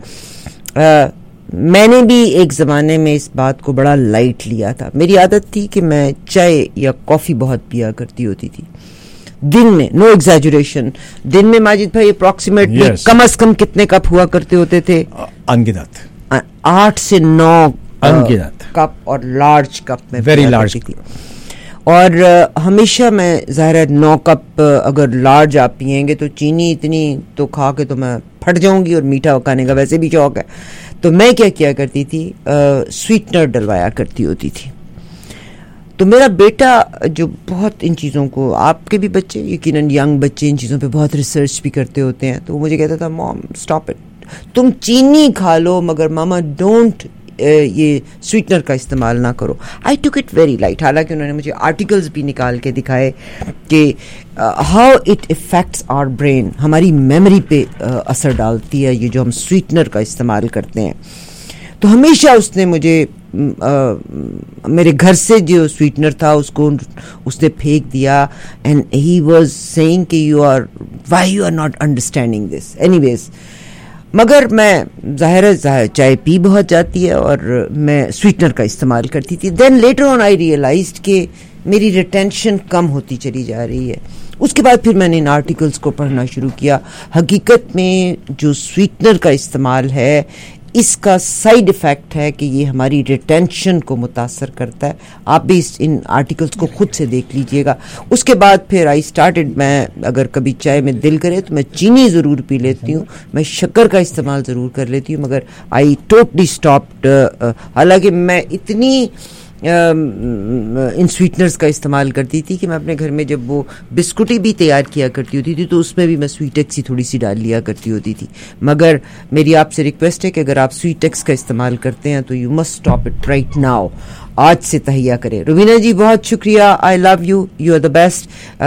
میں نے بھی ایک زمانے میں اس بات کو بڑا لائٹ لیا تھا. میری عادت تھی کہ میں چائے یا کافی بہت پیا کرتی ہوتی تھی دن میں, نو ایگزیجریشن. دن میں ماجد بھائی اپروکسیمیٹلی yes. کم از کم کتنے کپ ہوا کرتے ہوتے تھے؟ انگنت آٹھ سے نو انگنت کپ, اور لارج کپ میں ویری لارج تھی. اور ہمیشہ میں ظاہر ہے نو کپ اگر لارج آپ پئیں گے تو چینی اتنی تو کھا کے تو میں پھٹ جاؤں گی, اور میٹھا کھانے کا ویسے بھی شوق ہے. تو میں کیا کیا کرتی تھی, سویٹنر ڈلوایا کرتی ہوتی تھی. تو میرا بیٹا جو بہت ان چیزوں کو, آپ کے بھی بچے یقیناً ینگ بچے ان چیزوں پہ بہت ریسرچ بھی کرتے ہوتے ہیں, تو وہ مجھے کہتا تھا مام اسٹاپ اٹ, تم چینی کھا لو مگر ماما ڈونٹ یہ سویٹنر کا استعمال نہ کرو. I took it very light. حالانکہ انہوں نے مجھے آرٹیکلز بھی نکال کے دکھائے کہ how it affects our brain, ہماری میموری پہ اثر ڈالتی ہے یہ جو ہم سویٹنر کا استعمال کرتے ہیں. تو ہمیشہ اس نے مجھے میرے گھر سے جو سویٹنر تھا اس کو اس نے پھینک دیا, اینڈ ہی واز سیئنگ کہ you are why you are not understanding this. Anyways مگر میں ظاہر ہے چائے پی بہت جاتی ہے اور میں سویٹنر کا استعمال کرتی تھی. Then later on I realised کہ میری ریٹینشن کم ہوتی چلی جا رہی ہے. اس کے بعد پھر میں نے ان آرٹیکلس کو پڑھنا شروع کیا. حقیقت میں جو سویٹنر کا استعمال ہے اس کا سائیڈ افیکٹ ہے کہ یہ ہماری ریٹینشن کو متاثر کرتا ہے. آپ بھی اس ان آرٹیکلس کو خود سے دیکھ لیجئے گا. اس کے بعد پھر آئی اسٹارٹڈ, میں اگر کبھی چائے میں دل کرے تو میں چینی ضرور پی لیتی ہوں, میں شکر کا استعمال ضرور کر لیتی ہوں, مگر آئی ٹوٹلی اسٹاپڈ. حالانکہ میں اتنی ان سویٹنرز کا استعمال کرتی تھی کہ میں اپنے گھر میں جب وہ بسکٹی بھی تیار کیا کرتی ہوتی تھی تو اس میں بھی میں سویٹ ایکس ہی تھوڑی سی ڈال لیا کرتی ہوتی تھی. مگر میری آپ سے ریکویسٹ ہے کہ اگر آپ سویٹ ایکس کا استعمال کرتے ہیں تو you must stop it right now, آج سے تہیا کریں. روبینہ جی بہت شکریہ, I love you, you are the best.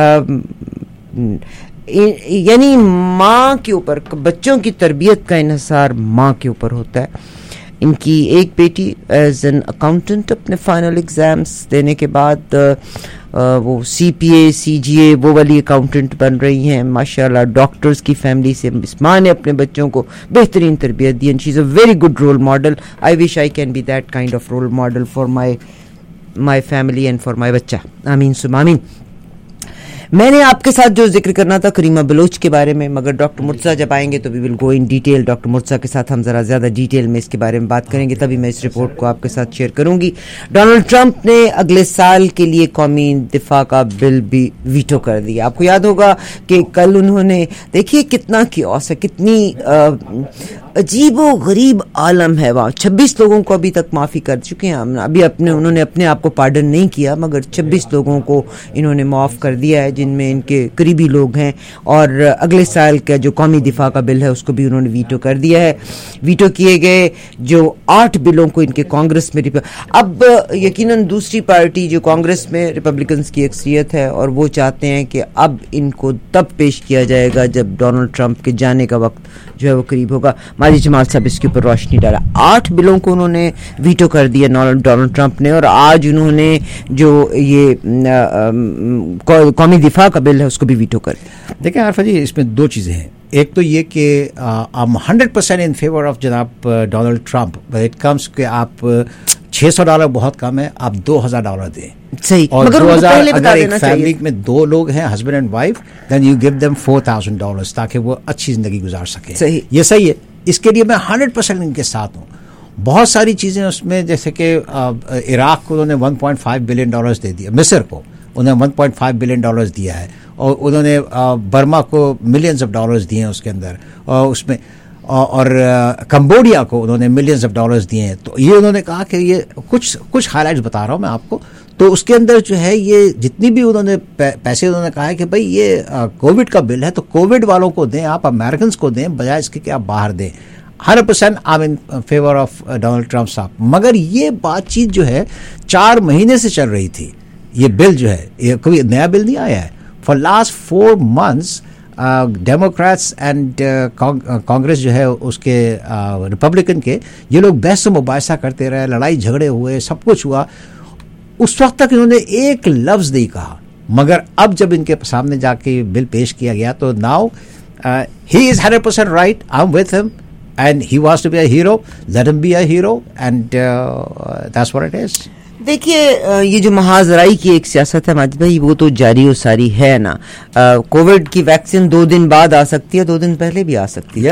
یعنی ماں کے اوپر, بچوں کی تربیت کا انحصار ماں کے اوپر ہوتا ہے. ان کی ایک بیٹی ایز این اکاؤنٹنٹ اپنے فائنل ایگزامس دینے کے بعد وہ سی پی اے سی جی اے وہ والی اکاؤنٹنٹ بن رہی ہیں ماشاءاللہ. ڈاکٹرز کی فیملی سے اس ماں نے اپنے بچوں کو بہترین تربیت دی, and she is a very good role model. I wish I can be that kind of role model for my my family and for my بچہ. آمین سم آمین. میں نے آپ کے ساتھ جو ذکر کرنا تھا کریمہ بلوچ کے بارے میں, مگر ڈاکٹر مرتضیٰ جب آئیں گے تو we will go in detail. Doctor Murtaza کے ساتھ ہم ذرا زیادہ ڈیٹیل میں اس کے بارے میں بات کریں گے, تبھی میں اس رپورٹ کو آپ کے ساتھ شیئر کروں گی. ڈونلڈ ٹرمپ نے اگلے سال کے لیے قومی دفاع کا بل بھی ویٹو کر دیا. آپ کو یاد ہوگا کہ کل انہوں نے, دیکھیے کتنا کیوس ہے, کتنی عجیب و غریب عالم ہے وہاں. چھبیس لوگوں کو ابھی تک معافی کر چکے ہیں. ابھی اپنے انہوں نے اپنے آپ کو پارڈن نہیں کیا, مگر چھبیس لوگوں کو انہوں نے معاف کر دیا ہے جن میں ان کے قریبی لوگ ہیں. اور اگلے سال کا جو قومی دفاع کا بل ہے اس کو بھی انہوں نے ویٹو کر دیا ہے. ویٹو کیے گئے جو آٹھ بلوں کو ان کے کانگریس میں, اب یقیناً دوسری پارٹی جو کانگریس میں ریپبلکنز کی اکثریت ہے, اور وہ چاہتے ہیں کہ اب ان کو تب پیش کیا جائے گا جب ڈونلڈ ٹرمپ کے جانے کا وقت جو ہے وہ قریب ہوگا. ماجد جمال صاحب اس کے اوپر روشنی ڈالا. آٹھ بلوں کو انہوں نے ویٹو کر دیا ڈونلڈ ٹرمپ نے, اور آج انہوں نے جو یہ قومی دفاع کا بل ہے اس کو بھی ویٹو کر دیا. دیکھیں عارفہ جی, اس میں دو چیزیں ہیں. ایک تو یہ کہ I'm hundred percent in favour of جناب ڈونلڈ ٹرمپ, اٹ کمس کہ آپ چھ سو ڈالر بہت کم ہے, آپ دو ہزار ڈالر دیں. صحیح, اور دو ہزار اگر ایک فیملی میں دو لوگ ہیں husband and wife, then you give them four thousand dollars تاکہ وہ اچھی زندگی گزار سکیں. صحیح, یہ صحیح ہے. اس کے لیے میں ہنڈریڈ پرسینٹ ان کے ساتھ ہوں. بہت ساری چیزیں اس میں, جیسے کہ عراق کو انہوں نے one point five billion dollars دے دیا, مصر کو انہوں نے one point five billion dollars دیا ہے, اور انہوں نے برما کو ملینز آف ڈالرز دیے ہیں اس کے اندر, اور اس میں اور کمبوڈیا کو انہوں نے ملینز آف ڈالرز دیے ہیں. تو یہ انہوں نے کہا کہ یہ کچھ کچھ ہائی لائٹس بتا رہا ہوں میں آپ کو. تو اس کے اندر جو ہے یہ جتنی بھی انہوں نے پیسے انہوں نے کہا ہے کہ بھائی یہ کووڈ کا بل ہے تو کووڈ والوں کو دیں, آپ امریکنس کو دیں, بجائے اس کے کہ آپ باہر دیں. Hundred percent I in favour of Donald Trump صاحب. مگر یہ بات چیت جو ہے چار مہینے سے چل رہی تھی. یہ بل جو ہے یہ کوئی نیا بل نہیں آیا ہے. For last four months Democrats and Congress جو ہے اس کے ریپبلکن کے, یہ لوگ بحث و مباحثہ کرتے رہے, لڑائی جھگڑے ہوئے, سب کچھ ہوا. اس وقت تک انہوں نے ایک لفظ نہیں کہا. مگر اب جب ان کے سامنے جا کے بل پیش کیا گیا تو now he is hundred percent right, I am with him, and he wants to be a hero, let him be a hero, and that's what it is. دیکھیے یہ جو محاذ رائی کی ایک سیاست ہے ماجد بھائی, وہ تو جاری و ساری ہے نا. کووڈ کی ویکسین دو دن بعد آ سکتی ہے, دو دن پہلے بھی آ سکتی ہے.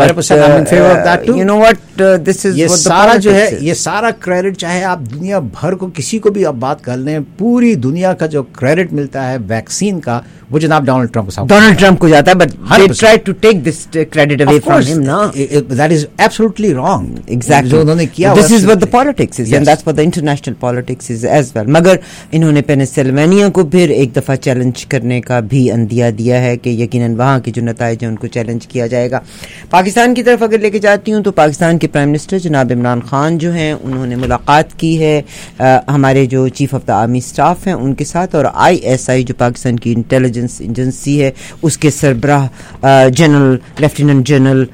یو نو وٹ, دس از یہ سارا جو ہے یہ سارا کریڈٹ, چاہے آپ دنیا بھر کو کسی کو بھی آپ بات کر لیں, پوری دنیا کا جو کریڈٹ ملتا ہے ویکسین کا وہ جناب ڈونلڈ ٹرمپ کو ڈونلڈ ٹرمپ کو جاتا ہے. But they try to take this credit away from him. No, that is absolutely wrong. Exactly. جو انہوں نے کیا, this is what the politics is, and that's what the international politics is as well. مگر انہوں نے Pennsylvania کو پھر ایک دفعہ چیلنج کرنے کا بھی اندیا دیا ہے کہ یقیناً وہاں کے جو نتائج ہیں ان کو چیلنج کیا جائے گا. پاکستان کی طرف اگر لے کے جاتی ہوں تو پاکستان کے پرائم منسٹر جناب عمران خان جو ہیں انہوں نے ملاقات کی ہے ہمارے جو chief of the army staff ہیں ان کے ساتھ, اور آئی ایس آئی جو پاکستان کی انٹیلیجنس ایجنسی ہے اس کے سربراہ general lieutenant general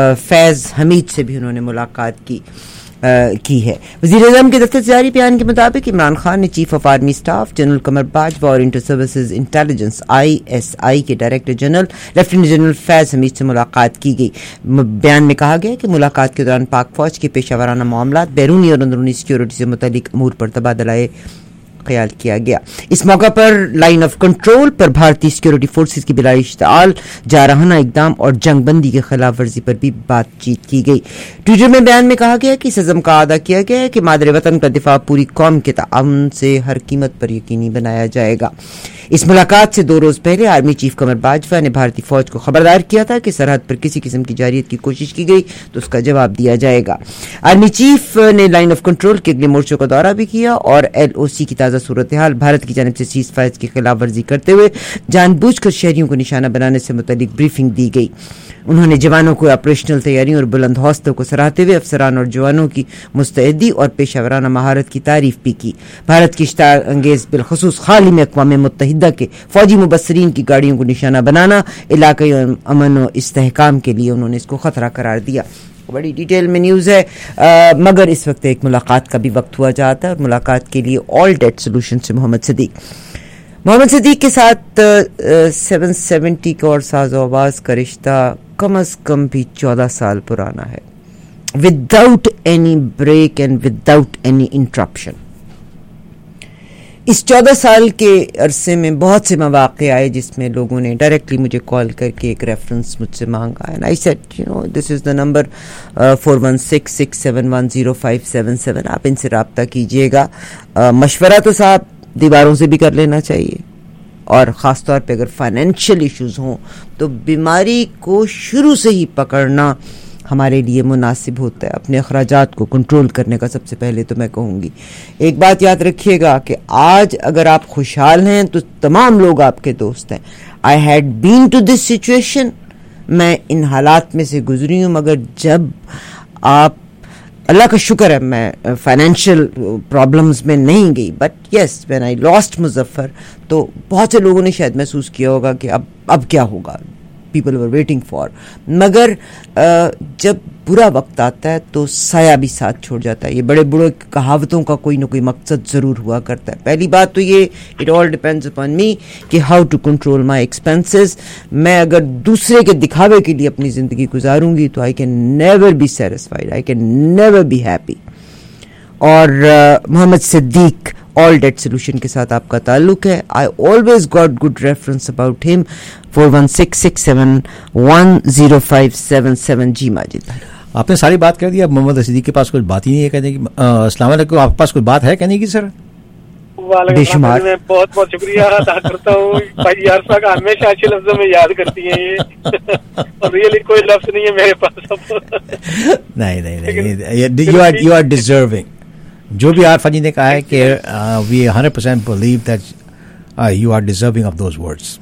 Faiz Hameed سے بھی انہوں نے ملاقات کی کی ہے. وزیر اعظم کے دفتر سے جاری بیان کے مطابق عمران خان نے chief of army staff general Qamar Bajwa اور inter services intelligence I S I کے director general lieutenant general Faiz Hameed سے ملاقات کی گئی. بیان میں کہا گیا کہ ملاقات کے دوران پاک فوج کے پیشہ ورانہ معاملات, بیرونی اور اندرونی سیکیورٹی سے متعلق امور پر تبادلہ خیال کیا گیا. اس موقع پر لائن آف کنٹرول پر بھارتی سیکیورٹی فورسز کی بلا اشتعال جارحانہ اقدام اور جنگ بندی کے خلاف ورزی پر بھی بات چیت کی گئی. ٹویٹر میں بیان میں کہا گیا کہ اس عزم کا اعادہ کیا گیا ہے کہ مادر وطن کا دفاع پوری قوم کے تعاون سے ہر قیمت پر یقینی بنایا جائے گا. اس ملاقات سے دو روز پہلے آرمی چیف قمر باجوہ نے بھارتی فوج کو خبردار کیا تھا کہ سرحد پر کسی قسم کی جارحیت کی کوشش کی گئی تو اس کا جواب دیا جائے گا. آرمی چیف نے لائن آف کنٹرول کے اگلے مورچوں کا دورہ بھی کیا اور ایل او سی کی تازہ صورتحال, بھارت کی جانب سے سیز فائر کی خلاف ورزی کرتے ہوئے جان بوجھ کر شہریوں کو نشانہ بنانے سے متعلق بریفنگ دی گئی. انہوں نے جوانوں کو آپریشنل تیاریوں اور بلند حوصلوں کو سراہتے ہوئے افسران اور جوانوں کی مستعدی اور پیشہ ورانہ مہارت کی تعریف بھی کی. بھارت کی اشتعال انگیز بالخصوص حال ہی میں اقوام متحدہ کے فوجی مبصرین کی گاڑیوں کو نشانہ بنانا علاقائی امن و استحکام کے لیے انہوں نے اس کو خطرہ قرار دیا. بڑی ڈیٹیل میں نیوز ہے, آ, مگر اس وقت ایک ملاقات کا بھی وقت ہوا جاتا ہے, اور ملاقات کے لیے آل ڈیٹ سولوشن سے محمد صدیق محمد صدیق کے ساتھ سیون سیونٹی کا اور ساز و آواز کا رشتہ کم از کم بھی چودہ سال پرانا ہے, without any break and without any interruption. اس چودہ سال کے عرصے میں بہت سے مواقع آئے جس میں لوگوں نے ڈائریکٹلی مجھے کال کر کے ایک ریفرنس مجھ سے مانگا, and I said you know this is the number four one six six seven one zero five seven seven, آپ ان سے رابطہ کیجیے گا. مشورہ تو صاحب دیواروں سے بھی کر لینا چاہیے, اور خاص طور پہ اگر فائنینشیل ایشوز ہوں تو بیماری کو شروع سے ہی پکڑنا ہمارے لیے مناسب ہوتا ہے. اپنے اخراجات کو کنٹرول کرنے کا سب سے پہلے تو میں کہوں گی ایک بات یاد رکھیے گا کہ آج اگر آپ خوشحال ہیں تو تمام لوگ آپ کے دوست ہیں. I had been to this situation, میں ان حالات میں سے گزری ہوں, مگر جب آپ, اللہ کا شکر ہے میں فائنینشیل پرابلمز میں نہیں گئی, but yes when I lost Muzaffar تو بہت سے لوگوں نے شاید محسوس کیا ہوگا کہ اب اب کیا ہوگا, people were waiting for. مگر جب برا وقت آتا ہے تو سایہ بھی ساتھ چھوڑ جاتا ہے. یہ بڑے بڑے کہاوتوں کا کوئی نہ کوئی مقصد ضرور ہوا کرتا ہے. پہلی بات تو یہ it all depends upon me کہ how to control my expenses. میں اگر دوسرے کے دکھاوے کے لیے اپنی زندگی گزاروں گی تو I can never be satisfied, I can never be happy. اور محمد صدیق آل ڈیٹ سولوشن کے ساتھ آپ کا تعلق ہے. I always got good reference about him. Four one six six seven one zero five seven seven. جی ماجد آپ نے ساری بات کر دی. اب محمد صدیق کے پاس کچھ بات ہی نہیں ہے کہنے کی. السلام علیکم, آپ کے پاس کوئی بات ہے کہنے کی سر؟ بے شمار. میں بہت بہت شکریہ ادا کرتا ہوں بھائی عارفہ کا, ہمیشہ اچھے لفظوں میں یاد کرتی ہیں یہ, اور ریئلی کوئی لفظ نہیں ہے میرے پاس. نہیں نہیں, you are you are deserving. جو بھی عارفہ جی نے کہا ہے کہ we hundred percent believe that you are deserving of those words.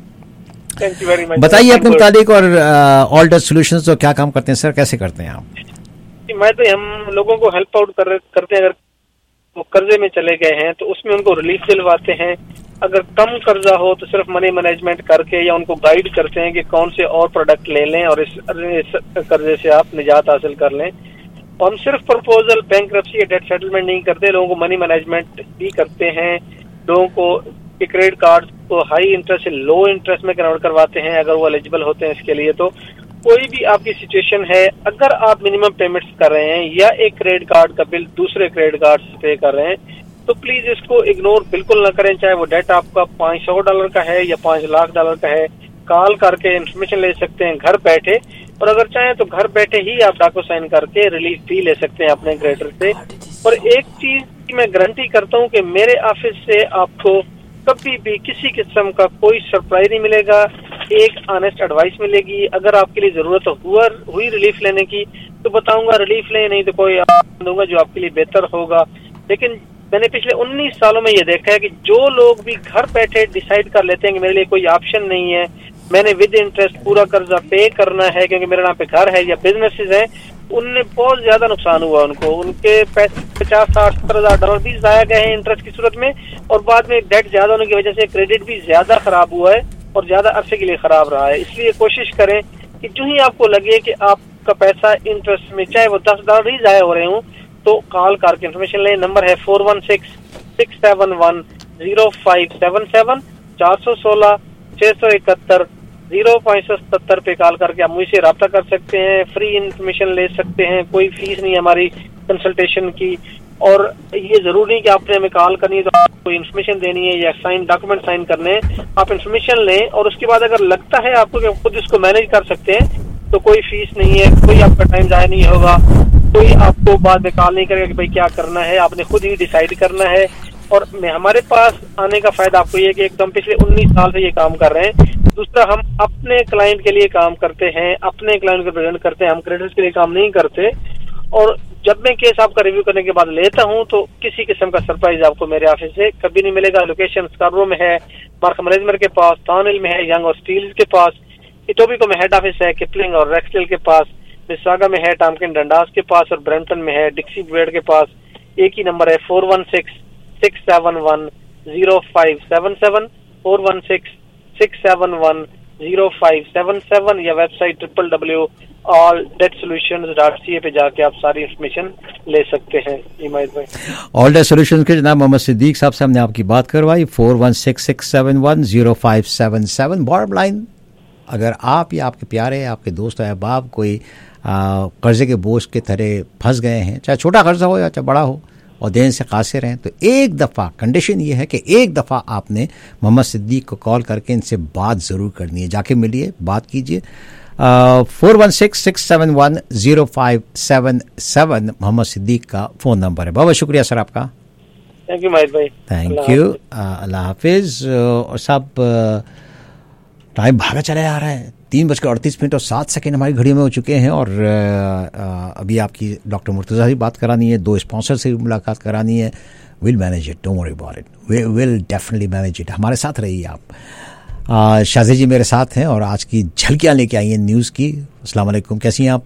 بتائیے اپنے متعلق اور آل ڈیٹ سولوشنز تو کیا کام کرتے ہیں سر, کیسے کرتے ہیں آپ؟ میں تو ہم لوگوں کو ہیلپ آؤٹ کرتے ہیں. اگر وہ قرضے میں چلے گئے ہیں تو اس میں ان کو ریلیف دلواتے ہیں. اگر کم قرضہ ہو تو صرف منی مینجمنٹ کر کے یا ان کو گائیڈ کرتے ہیں کہ کون سے اور پروڈکٹ لے لیں اور اس قرضے سے آپ نجات حاصل کر لیں. ہم صرف پرپوزل, بینکرپسی یا ڈیٹ سیٹلمنٹ نہیں کرتے, لوگوں کو منی مینجمنٹ بھی کرتے ہیں. لوگوں کو کریڈٹ کارڈ کو ہائی انٹرسٹ سے لو انٹرسٹ میں کنورٹ کرواتے ہیں اگر وہ ایلیجیبل ہوتے ہیں اس کے لیے. تو کوئی بھی آپ کی سچویشن ہے, اگر آپ منیمم پیمنٹس کر رہے ہیں یا ایک کریڈٹ کارڈ کا بل دوسرے کریڈٹ کارڈ سے پے کر رہے ہیں تو پلیز اس کو اگنور بالکل نہ کریں. چاہے وہ ڈیٹ آپ کا پانچ سو ڈالر کا ہے یا پانچ لاکھ ڈالر کا ہے, کال کر کے انفارمیشن لے سکتے ہیں گھر بیٹھے. اور اگر چاہیں تو گھر بیٹھے ہی آپ ڈاکو سائن کر کے ریلیف بھی لے سکتے ہیں اپنے کریڈیٹر سے. اور ایک چیز کی میں گارنٹی کرتا ہوں کہ میرے آفس سے آپ کو کبھی بھی کسی قسم کا کوئی سرپرائز نہیں ملے گا. ایک آنےسٹ ایڈوائس ملے گی. اگر آپ کے لیے ضرورت ہوا ہوئی ریلیف لینے کی تو بتاؤں گا ریلیف لیں, نہیں تو کوئی دوں گا جو آپ کے لیے بہتر ہوگا. لیکن میں نے پچھلے انیس سالوں میں یہ دیکھا ہے کہ جو لوگ بھی گھر بیٹھے ڈیسائیڈ کر لیتے ہیں کہ میرے لیے کوئی آپشن نہیں ہے, میں نے ود انٹرسٹ پورا قرضہ پے کرنا ہے کیونکہ میرے نام پہ گھر ہے یا بزنسز ہیں, ان نے بہت زیادہ نقصان ہوا. ان کو ان کے پیسے پچاس ساٹھ ستر ہزار ڈالر بھی ضائع گئے ہیں انٹرسٹ کی صورت میں, اور بعد میں ڈیٹ زیادہ ہونے کی وجہ سے کریڈٹ بھی زیادہ خراب ہوا ہے اور زیادہ عرصے کے لیے خراب رہا ہے. اس لیے کوشش کریں کہ جو ہی آپ کو لگے کہ آپ کا پیسہ انٹرسٹ میں چاہے وہ دس ڈالر ہی ضائع ہو رہے ہوں تو کال کر کے انفارمیشن لیں. نمبر ہے four one six six seven one zero five seven seven, چار سو سولہ چھ سو اکہتر زیرو پانچ سو ستر پہ کال کر کے آپ مجھ سے رابطہ کر سکتے ہیں, فری انفارمیشن لے سکتے ہیں, کوئی فیس نہیں ہماری کنسلٹیشن کی. اور یہ ضروری نہیں کہ آپ نے ہمیں کال کرنی ہے تو آپ کو انفارمیشن دینی ہے یا سائن ڈاکومنٹ سائن کرنے ہیں. آپ انفارمیشن لیں اور اس کے بعد اگر لگتا ہے آپ کو کہ خود اس کو مینیج کر سکتے ہیں تو کوئی فیس نہیں ہے, کوئی آپ کا ٹائم ضائع نہیں ہوگا, کوئی آپ کو بعد میں کال نہیں کرے گا کہ بھائی کیا کرنا ہے, آپ نے خود ہی ڈیسائیڈ کرنا ہے. اور میں ہمارے پاس آنے کا فائدہ آپ کو یہ کہ ایک تو ہم پچھلے انیس سال سے یہ کام کر رہے ہیں, دوسرا ہم اپنے کلائنٹ کے لیے کام کرتے ہیں, اپنے کلائنٹ کو پریزنٹ کرتے ہیں, ہم کریڈٹرز کے لیے کام نہیں کرتے. اور جب میں کیس آپ کا ریویو کرنے کے بعد لیتا ہوں تو کسی قسم کا سرپرائز آپ کو میرے آفس سے کبھی نہیں ملے گا. لوکیشن اسکاربرو میں ہے, مارکھم ملیزمر کے پاس, تانل میں ہے, ینگ اور اسٹیلز کے پاس, ایٹوبیکو میں ہیڈ آفس ہے, کپلنگ اور ریکسٹل کے پاس, مساگا میں ہے, ٹامکن ڈنڈاس کے پاس, اور برمپٹن میں ہے, ڈکسی بریڈ کے پاس. ایک ہی نمبر ہے four one six six seven one zero five seven seven, four one six six seven one zero five seven seven, یا website triple W all debt solutions dot C A پہ جا کے آپ ساری انفارمیشن لے سکتے ہیں. آل debt solutions کے جناب محمد صدیق صاحب سے ہم نے آپ کی بات کروائی. Four one six six seven one zero five seven seven. Bottom line, اگر آپ یا آپ کے پیارے, آپ کے دوست یا احباب کوئی قرضے کے بوجھ کے تھرے پھنس گئے ہیں, چاہے چھوٹا قرضہ ہو یا چاہے بڑا ہو, اور دین سے قاصر ہیں, تو ایک دفعہ کنڈیشن یہ ہے کہ ایک دفعہ آپ نے محمد صدیق کو کال کر کے ان سے بات ضرور کرنی ہے. جا کے ملیے, بات کیجیے. Four one six six seven one zero five seven seven Muhammad Siddique کا فون نمبر ہے. بہت بہت شکریہ سر آپ کا. تھینک یو ماہد بھائی. تھینک یو, اللہ حافظ. اور صاحب ٹائم بھاگا چلا آ رہا ہے, تین بج کر اڑتیس منٹ اور سات سیکنڈ ہماری گھڑی میں ہو چکے ہیں, اور ابھی آپ کی ڈاکٹر مرتضیٰ سے بات کرانی ہے, دو اسپانسر سے بھی ملاقات کرانی ہے. We'll manage it, don't worry about it, we'll definitely manage it. ہمارے ساتھ رہیے آپ. شازی جی میرے ساتھ ہیں اور آج کی جھلکیاں لے کے آئی ہیں نیوز کی. السلام علیکم, کیسی ہیں آپ؟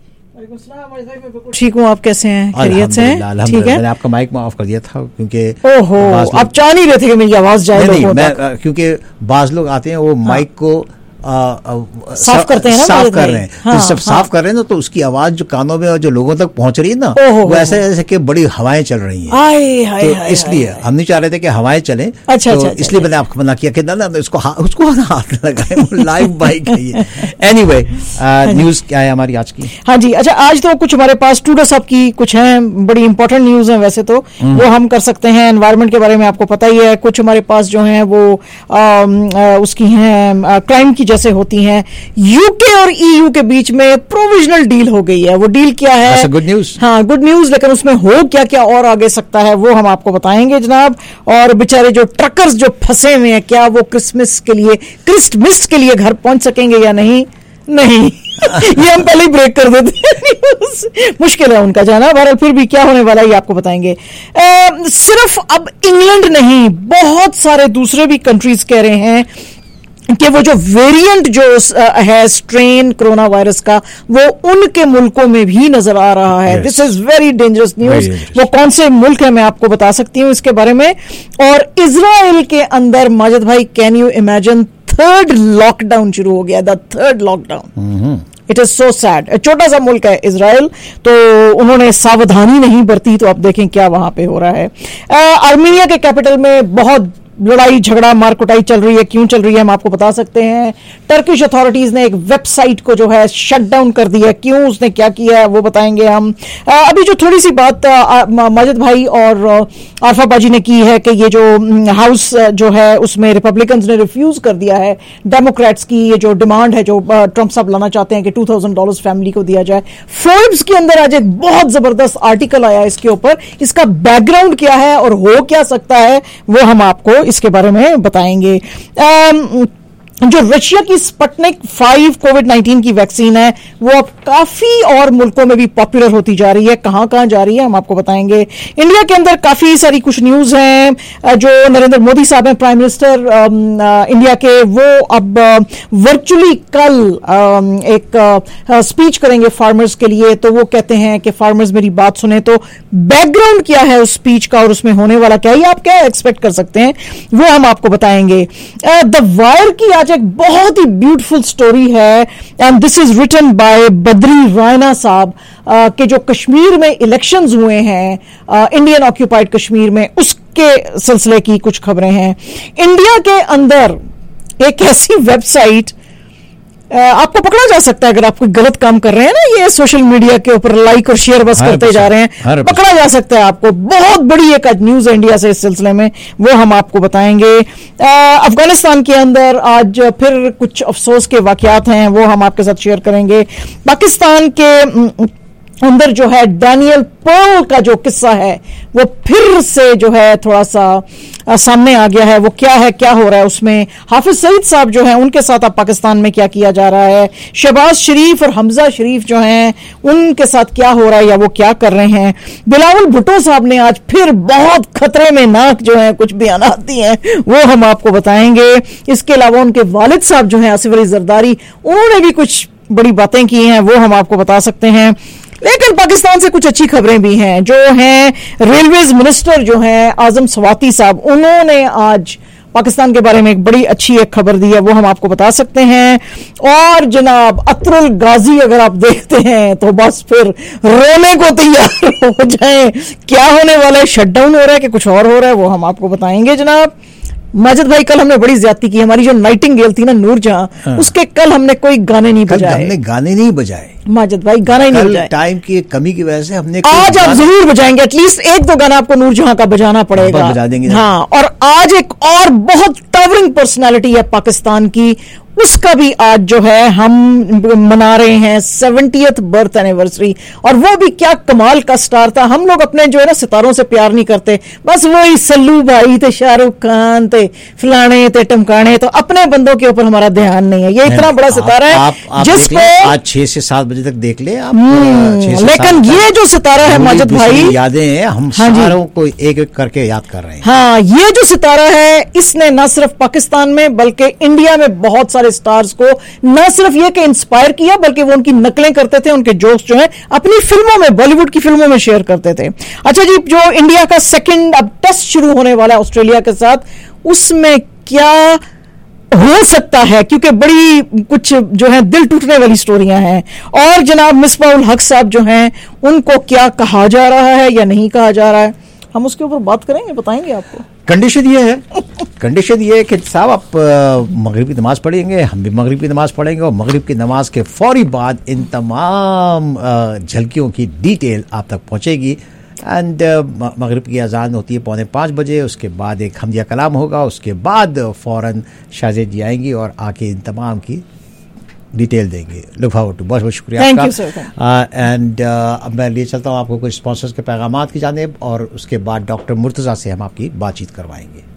ٹھیک ہوں, آپ کیسے ہیں؟ خیریت سے ہیں؟ ٹھیک ہے. میں نے آپ کا مائک میں آف کر دیا تھا کیونکہ آپ چاہ نہیں رہے تھے کہ میری آواز جائے. نہیں, میں کیونکہ بعض لوگ آتے ہیں وہ مائک کو साफ करते हैं ना, साफ कर रहे हैं, हाँ, जब साफ कर रहे हैं तो उसकी आवाज जो कानों में और जो लोगों तक पहुंच रही है ना, वो ऐसे जैसे कि बड़ी हवाएं चल रही हैं। आए, आए, तो आए, इसलिए हम नहीं चाह रहे थे कि हवाएं चलें। अच्छा, तो अच्छा, इसलिए मैंने आपको मना किया कि ना ना उसको उसको हाथ न लगाए, लाइव बाइक है ये। एनीवे, न्यूज क्या है हमारी आज की? हाँ जी, अच्छा आज तो कुछ हमारे पास ट्रूडो साहब की कुछ हैं, बड़ी इंपॉर्टेंट न्यूज है वैसे तो, वो हम कर सकते हैं। एनवायरमेंट के बारे में आपको पता ही है, कुछ हमारे पास जो है वो आ, आ, उसकी हैं क्राइम की जैसे होती हैं। यूके और ईयू के बीच में प्रोविजनल डील हो गई है। वो डील क्या है? Good news. हाँ, गुड न्यूज, लेकिन उसमें हो क्या क्या और आगे सकता है वो हम आपको बताएंगे जनाब। और बेचारे जो ट्रकर्स जो फंसे हुए हैं, क्या वो क्रिसमस के लिए क्रिसमस के लिए घर पहुंच सकेंगे या नहीं? नहीं ये हम पहले ही ब्रेक कर देते मुश्किल है उनका जाना। बहरहाल फिर भी क्या होने वाला है ये आपको बताएंगे। आ, सिर्फ अब इंग्लैंड नहीं, बहुत सारे दूसरे भी कंट्रीज कह रहे हैं कि वो जो वेरिएंट जो है स्ट्रेन कोरोना वायरस का, वो उनके मुल्कों में भी नजर आ रहा है। This is very dangerous news. वो कौन से मुल्क है मैं आपको बता सकती हूँ इसके बारे में। और इजराइल के अंदर माजिद भाई, can you imagine, third lockdown शुरू हो गया, the third lockdown. It is so sad. छोटा सा मुल्क है इजराइल, तो उन्होंने सावधानी नहीं बरती, तो अब देखें क्या वहां पे हो रहा है। आर्मीनिया के कैपिटल में बहुत लड़ाई झगड़ा मार कुटाई चल रही है। क्यों चल रही है हम आपको बता सकते हैं। टर्किश अथॉरिटीज ने एक वेबसाइट को जो है शट डाउन कर दिया। क्यों, उसने क्या किया है वो बताएंगे हम। आ, अभी जो थोड़ी सी बात माजिद भाई और आरफा बाजी ने की है कि ये जो हाउस जो है उसमें रिपब्लिकन्स ने रिफ्यूज कर दिया है डेमोक्रेट्स की ये जो डिमांड है जो ट्रंप साहब लाना चाहते हैं कि टू थाउजेंड डॉलर फैमिली को दिया जाए। फोर्ब्स के अंदर आज एक बहुत जबरदस्त आर्टिकल आया इसके ऊपर। इसका बैकग्राउंड क्या है और हो क्या सकता है वो हम आपको इसके बारे में बताएंगे। um, जो रशिया की स्पुतनिक फाइव कोविड नाइन्टीन की वैक्सीन है वो अब काफी और मुल्कों में भी पॉपुलर होती जा रही है। कहां कहां जा रही है हम आपको बताएंगे। इंडिया के अंदर काफी सारी कुछ न्यूज हैं। जो नरेंद्र मोदी साहब हैं प्राइम मिनिस्टर इंडिया के, वो अब वर्चुअली कल एक स्पीच करेंगे फार्मर्स के लिए। तो वो कहते हैं कि फार्मर्स मेरी बात सुने। तो बैकग्राउंड क्या है उस स्पीच का और उसमें होने वाला क्या है, आप क्या एक्सपेक्ट कर सकते हैं वो हम आपको बताएंगे। द वायर की आज एक बहुत ही ब्यूटीफुल स्टोरी है, and this is written by Badri Raina साहब, के जो कश्मीर में इलेक्शंस हुए हैं, इंडियन ऑक्यूपाइड कश्मीर में, उसके सिलसिले की कुछ खबरें हैं। इंडिया के अंदर एक ऐसी वेबसाइट, आपको पकड़ा जा सकता है अगर आप कोई गलत काम कर रहे हैं ना, ये सोशल मीडिया के ऊपर लाइक और शेयर बस करते जा रहे हैं, पकड़ा जा सकता है आपको। बहुत बड़ी एक न्यूज है इंडिया से इस सिलसिले में, वो हम आपको बताएंगे। अफगानिस्तान के अंदर आज फिर कुछ अफसोस के वाकयात हैं, वो हम आपके साथ शेयर करेंगे। पाकिस्तान के अंदर जो है डैनियल पर्ल का जो किस्सा है वो फिर से जो है थोड़ा सा आ, सामने आ गया है। वो क्या है, क्या हो रहा है उसमें। हाफिज सईद साहब जो हैं उनके साथ अब पाकिस्तान में क्या किया जा रहा है। शहबाज शरीफ और हमजा शरीफ जो हैं उनके साथ क्या हो रहा है या वो क्या कर रहे हैं। बिलावल भुट्टो साहब ने आज फिर बहुत खतरे में नाक जो है कुछ बयानात दिए हैं, वो हम आपको बताएंगे। इसके अलावा उनके वालिद साहब जो हैं आसिफ अली जरदारी, उन्होंने भी कुछ बड़ी बातें की हैं, वो हम आपको बता सकते हैं। लेकिन पाकिस्तान से कुछ अच्छी खबरें भी हैं। जो हैं रेलवेज मिनिस्टर जो हैं आजम सवाती साहब, उन्होंने आज पाकिस्तान के बारे में एक बड़ी अच्छी एक खबर दी है, वो हम आपको बता सकते हैं। और जनाब अतरुल गाजी अगर आप देखते हैं तो बस फिर रोने को तैयार हो जाएं। क्या होने वाला है, शटडाउन हो रहा है कि कुछ और हो रहा है, वो हम आपको बताएंगे जनाब। माजिद भाई कल हमने बड़ी ज्यादती की, हमारी जो नाइटिंगेल थी ना नूरजहां, हाँ। उसके कल हमने कोई गाने नहीं बजाए। हमने गाने नहीं बजाए माजिद भाई, गाना ही नहीं बजाए। टाइम की कमी की वजह से हमने आज आप जरूर बजाएंगे, एटलीस्ट एक दो गाना आपको नूरजहां का बजाना पड़ेगा। बजा देंगे हाँ। और आज एक और बहुत टावरिंग पर्सनालिटी है पाकिस्तान की, उसका भी आज जो है हम मना रहे हैं सेवेंटियथ बर्थ एनिवर्सरी। और वो भी क्या कमाल का स्टार था। हम लोग अपने जो है ना सितारों से प्यार नहीं करते, बस वही सल्लू भाई थे, शाहरुख खान थे, फलाने थे, टमकाने, तो अपने बंदों के ऊपर हमारा ध्यान नहीं है। ये इतना बड़ा सितारा है जिसको आज छह से सात बजे तक देख ले आप। लेकिन ये जो सितारा है माजिद भाई, यादें हैं, हम सारों को एक एक करके याद कर रहे हैं। हाँ, ये जो सितारा है इसने न सिर्फ पाकिस्तान में बल्कि इंडिया में बहुत सारे स्टार्स को न सिर्फ ये कि इंस्पायर किया, बल्कि वो उनकी नकलें करते थे, उनके जोक्स जो है अपनी फिल्मों में, बॉलीवुड की फिल्मों में शेयर करते थे। अच्छा जी, जो इंडिया का सेकंड अब टेस्ट शुरू होने वाला है ऑस्ट्रेलिया के साथ, उसमें क्या ہو سکتا ہے کیونکہ بڑی کچھ جو ہے دل ٹوٹنے والی سٹوریاں ہیں. اور جناب مصباح الحق صاحب جو ہیں ان کو کیا کہا جا رہا ہے یا نہیں کہا جا رہا ہے, ہم اس کے اوپر بات کریں گے, بتائیں گے آپ کو. کنڈیشن یہ ہے کنڈیشن یہ ہے کہ صاحب آپ مغرب کی نماز پڑھیں گے, ہم بھی مغرب کی نماز پڑھیں گے, اور مغرب کی نماز کے فوری بعد ان تمام جھلکیوں کی ڈیٹیل آپ تک پہنچے گی. اینڈ مغرب کی اذان ہوتی ہے پونے پانچ بجے, اس کے بعد ایک حمدیہ کلام ہوگا, اس کے بعد فوراً شاہزید جی آئیں گی اور آ کے ان تمام کی ڈیٹیل دیں گے. Look forward to. بہت بہت شکریہ آپ کا. اینڈ اب میں لیے چلتا ہوں آپ کو کچھ اسپانسرز کے پیغامات کی جانب, اور اس کے بعد ڈاکٹر مرتضیٰ سے ہم آپ کی بات چیت کروائیں گے.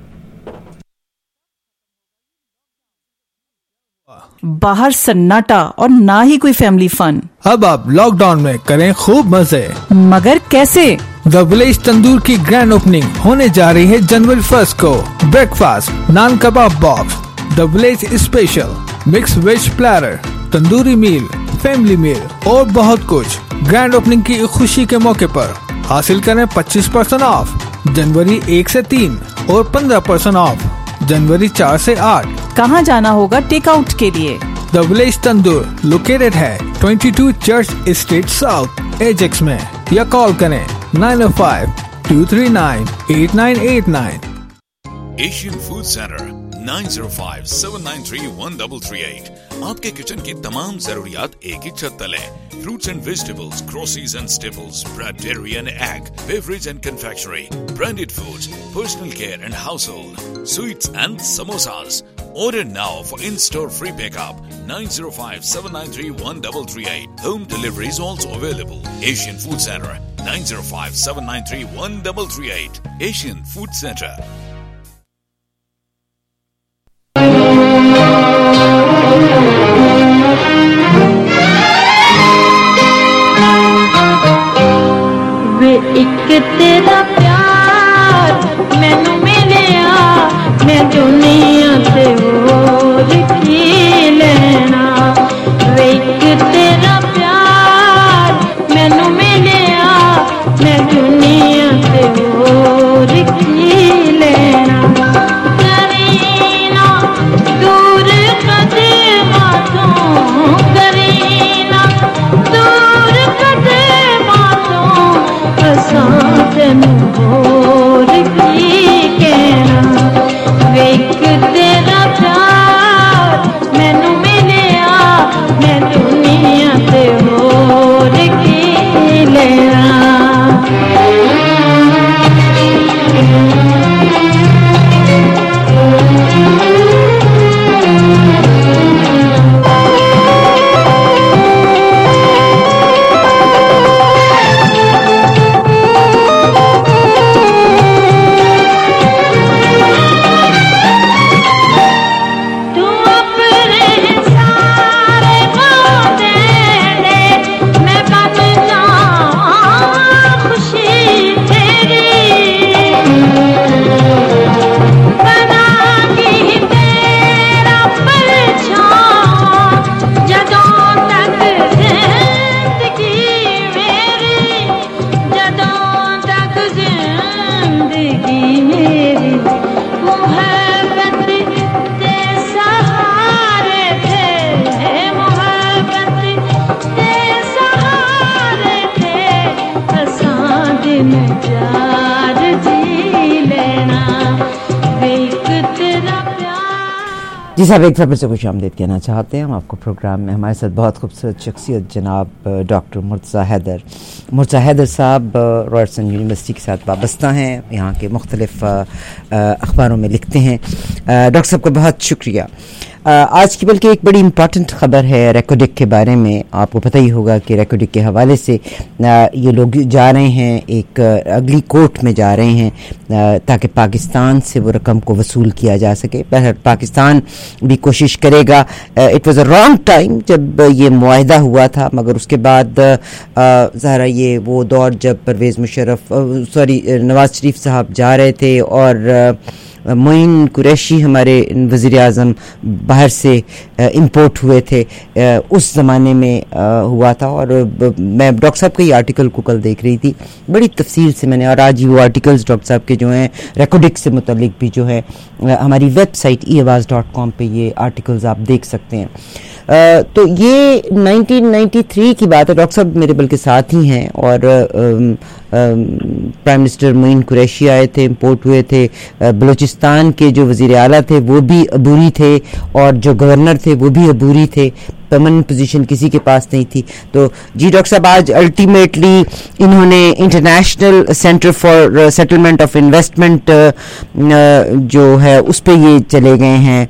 باہر سناٹا اور نہ ہی کوئی فیملی فن. اب آپ لاک ڈاؤن میں کریں خوب مزے, مگر کیسے؟ دا ولیج تندور کی گرینڈ اوپننگ ہونے جا رہی ہے جنوری فرسٹ کو. Breakfast, naan kebab box, the village special, mix veg platter, tandoori meal, family meal اور بہت کچھ. گرینڈ اوپننگ کی خوشی کے موقع پر حاصل کریں پچیس پرسینٹ آف جنوری ایک سے تین اور پندرہ پرسینٹ آف جنوری چار سے آٹھ. کہاں جانا ہوگا ٹیک آؤٹ کے لیے؟ دا ولیج تندور لوکیٹڈ ہے بائیس چرچ اسٹریٹ ساؤتھ ایجیکس میں, یا کال کریں nine O five two three nine eight nine eight nine. Asian food centre nine zero five seven nine three one double three eight. آپ کے kitchen کی تمام ضروریات ایک ہی چھت تلے. Fruits and vegetables, groceries and staples, bread, dairy and egg, beverage and confectionery, branded foods, personal care and household, sweets and samosas. Order now for in-store free pickup. nine zero five seven nine three one three three eight. Home delivery is also available. Asian Food Center nine zero five seven nine three one three three eight. Asian Food Center. ایک تیرا پیار مینوں ملیا, میں دنیا تے ہور کی لینا. ایک تیرا پیار مینوں ملیا, میں دنیا تے ہور کی لینا. کرینا دور قدماں تو, کرینا دور قدماں تو, ساتن ہور کی کہنا. ویک تیرا پیار مینوں ملیا, میں دنیا تے ہور کی لینا. جی صاحب ایک بار سے خوش آمدید کہنا چاہتے ہیں ہم آپ کو پروگرام میں. ہمارے ساتھ بہت خوبصورت شخصیت جناب ڈاکٹر مرتضیٰ حیدر. مرتضیٰ حیدر صاحب رائرسن یونیورسٹی کے ساتھ وابستہ ہیں, یہاں کے مختلف اخباروں میں لکھتے ہیں. ڈاکٹر صاحب کا بہت شکریہ. آج کی بلکہ ایک بڑی امپورٹنٹ خبر ہے ریکوڈک کے بارے میں. آپ کو پتہ ہی ہوگا کہ ریکوڈک کے حوالے سے یہ لوگ جا رہے ہیں, ایک اگلی کورٹ میں جا رہے ہیں تاکہ پاکستان سے وہ رقم کو وصول کیا جا سکے. پاکستان بھی کوشش کرے گا. It was a wrong time جب یہ معاہدہ ہوا تھا, مگر اس کے بعد ظاہر یہ وہ دور جب پرویز مشرف سوری نواز شریف صاحب جا رہے تھے اور معین قریشی ہمارے وزیر اعظم باہر سے امپورٹ ہوئے تھے اس زمانے میں ہوا تھا. اور میں ڈاکٹر صاحب کا یہ آرٹیکل کو کل دیکھ رہی تھی بڑی تفصیل سے میں نے, اور آج ہی وہ آرٹیکلز ڈاکٹر صاحب کے جو ہیں ریکارڈک سے متعلق بھی جو ہے ہماری ویب سائٹ ای آواز ڈاٹ کام پہ یہ آرٹیکلز آپ دیکھ سکتے ہیں. تو یہ نائنٹین نائنٹی تھری کی بات ہے. ڈاکٹر صاحب میرے بلکہ ساتھ ہی ہیں, اور پرائم منسٹر معین قریشی آئے تھے, امپورٹ ہوئے تھے. بلوچستان کے جو وزیر اعلیٰ تھے وہ بھی عبوری تھے, اور جو گورنر تھے وہ بھی عبوری تھے, پرماننٹ پوزیشن کسی کے پاس نہیں تھی. تو جی ڈاکٹر صاحب آج الٹیمیٹلی انہوں نے international centre for settlement of investment جو ہے اس پہ یہ چلے گئے ہیں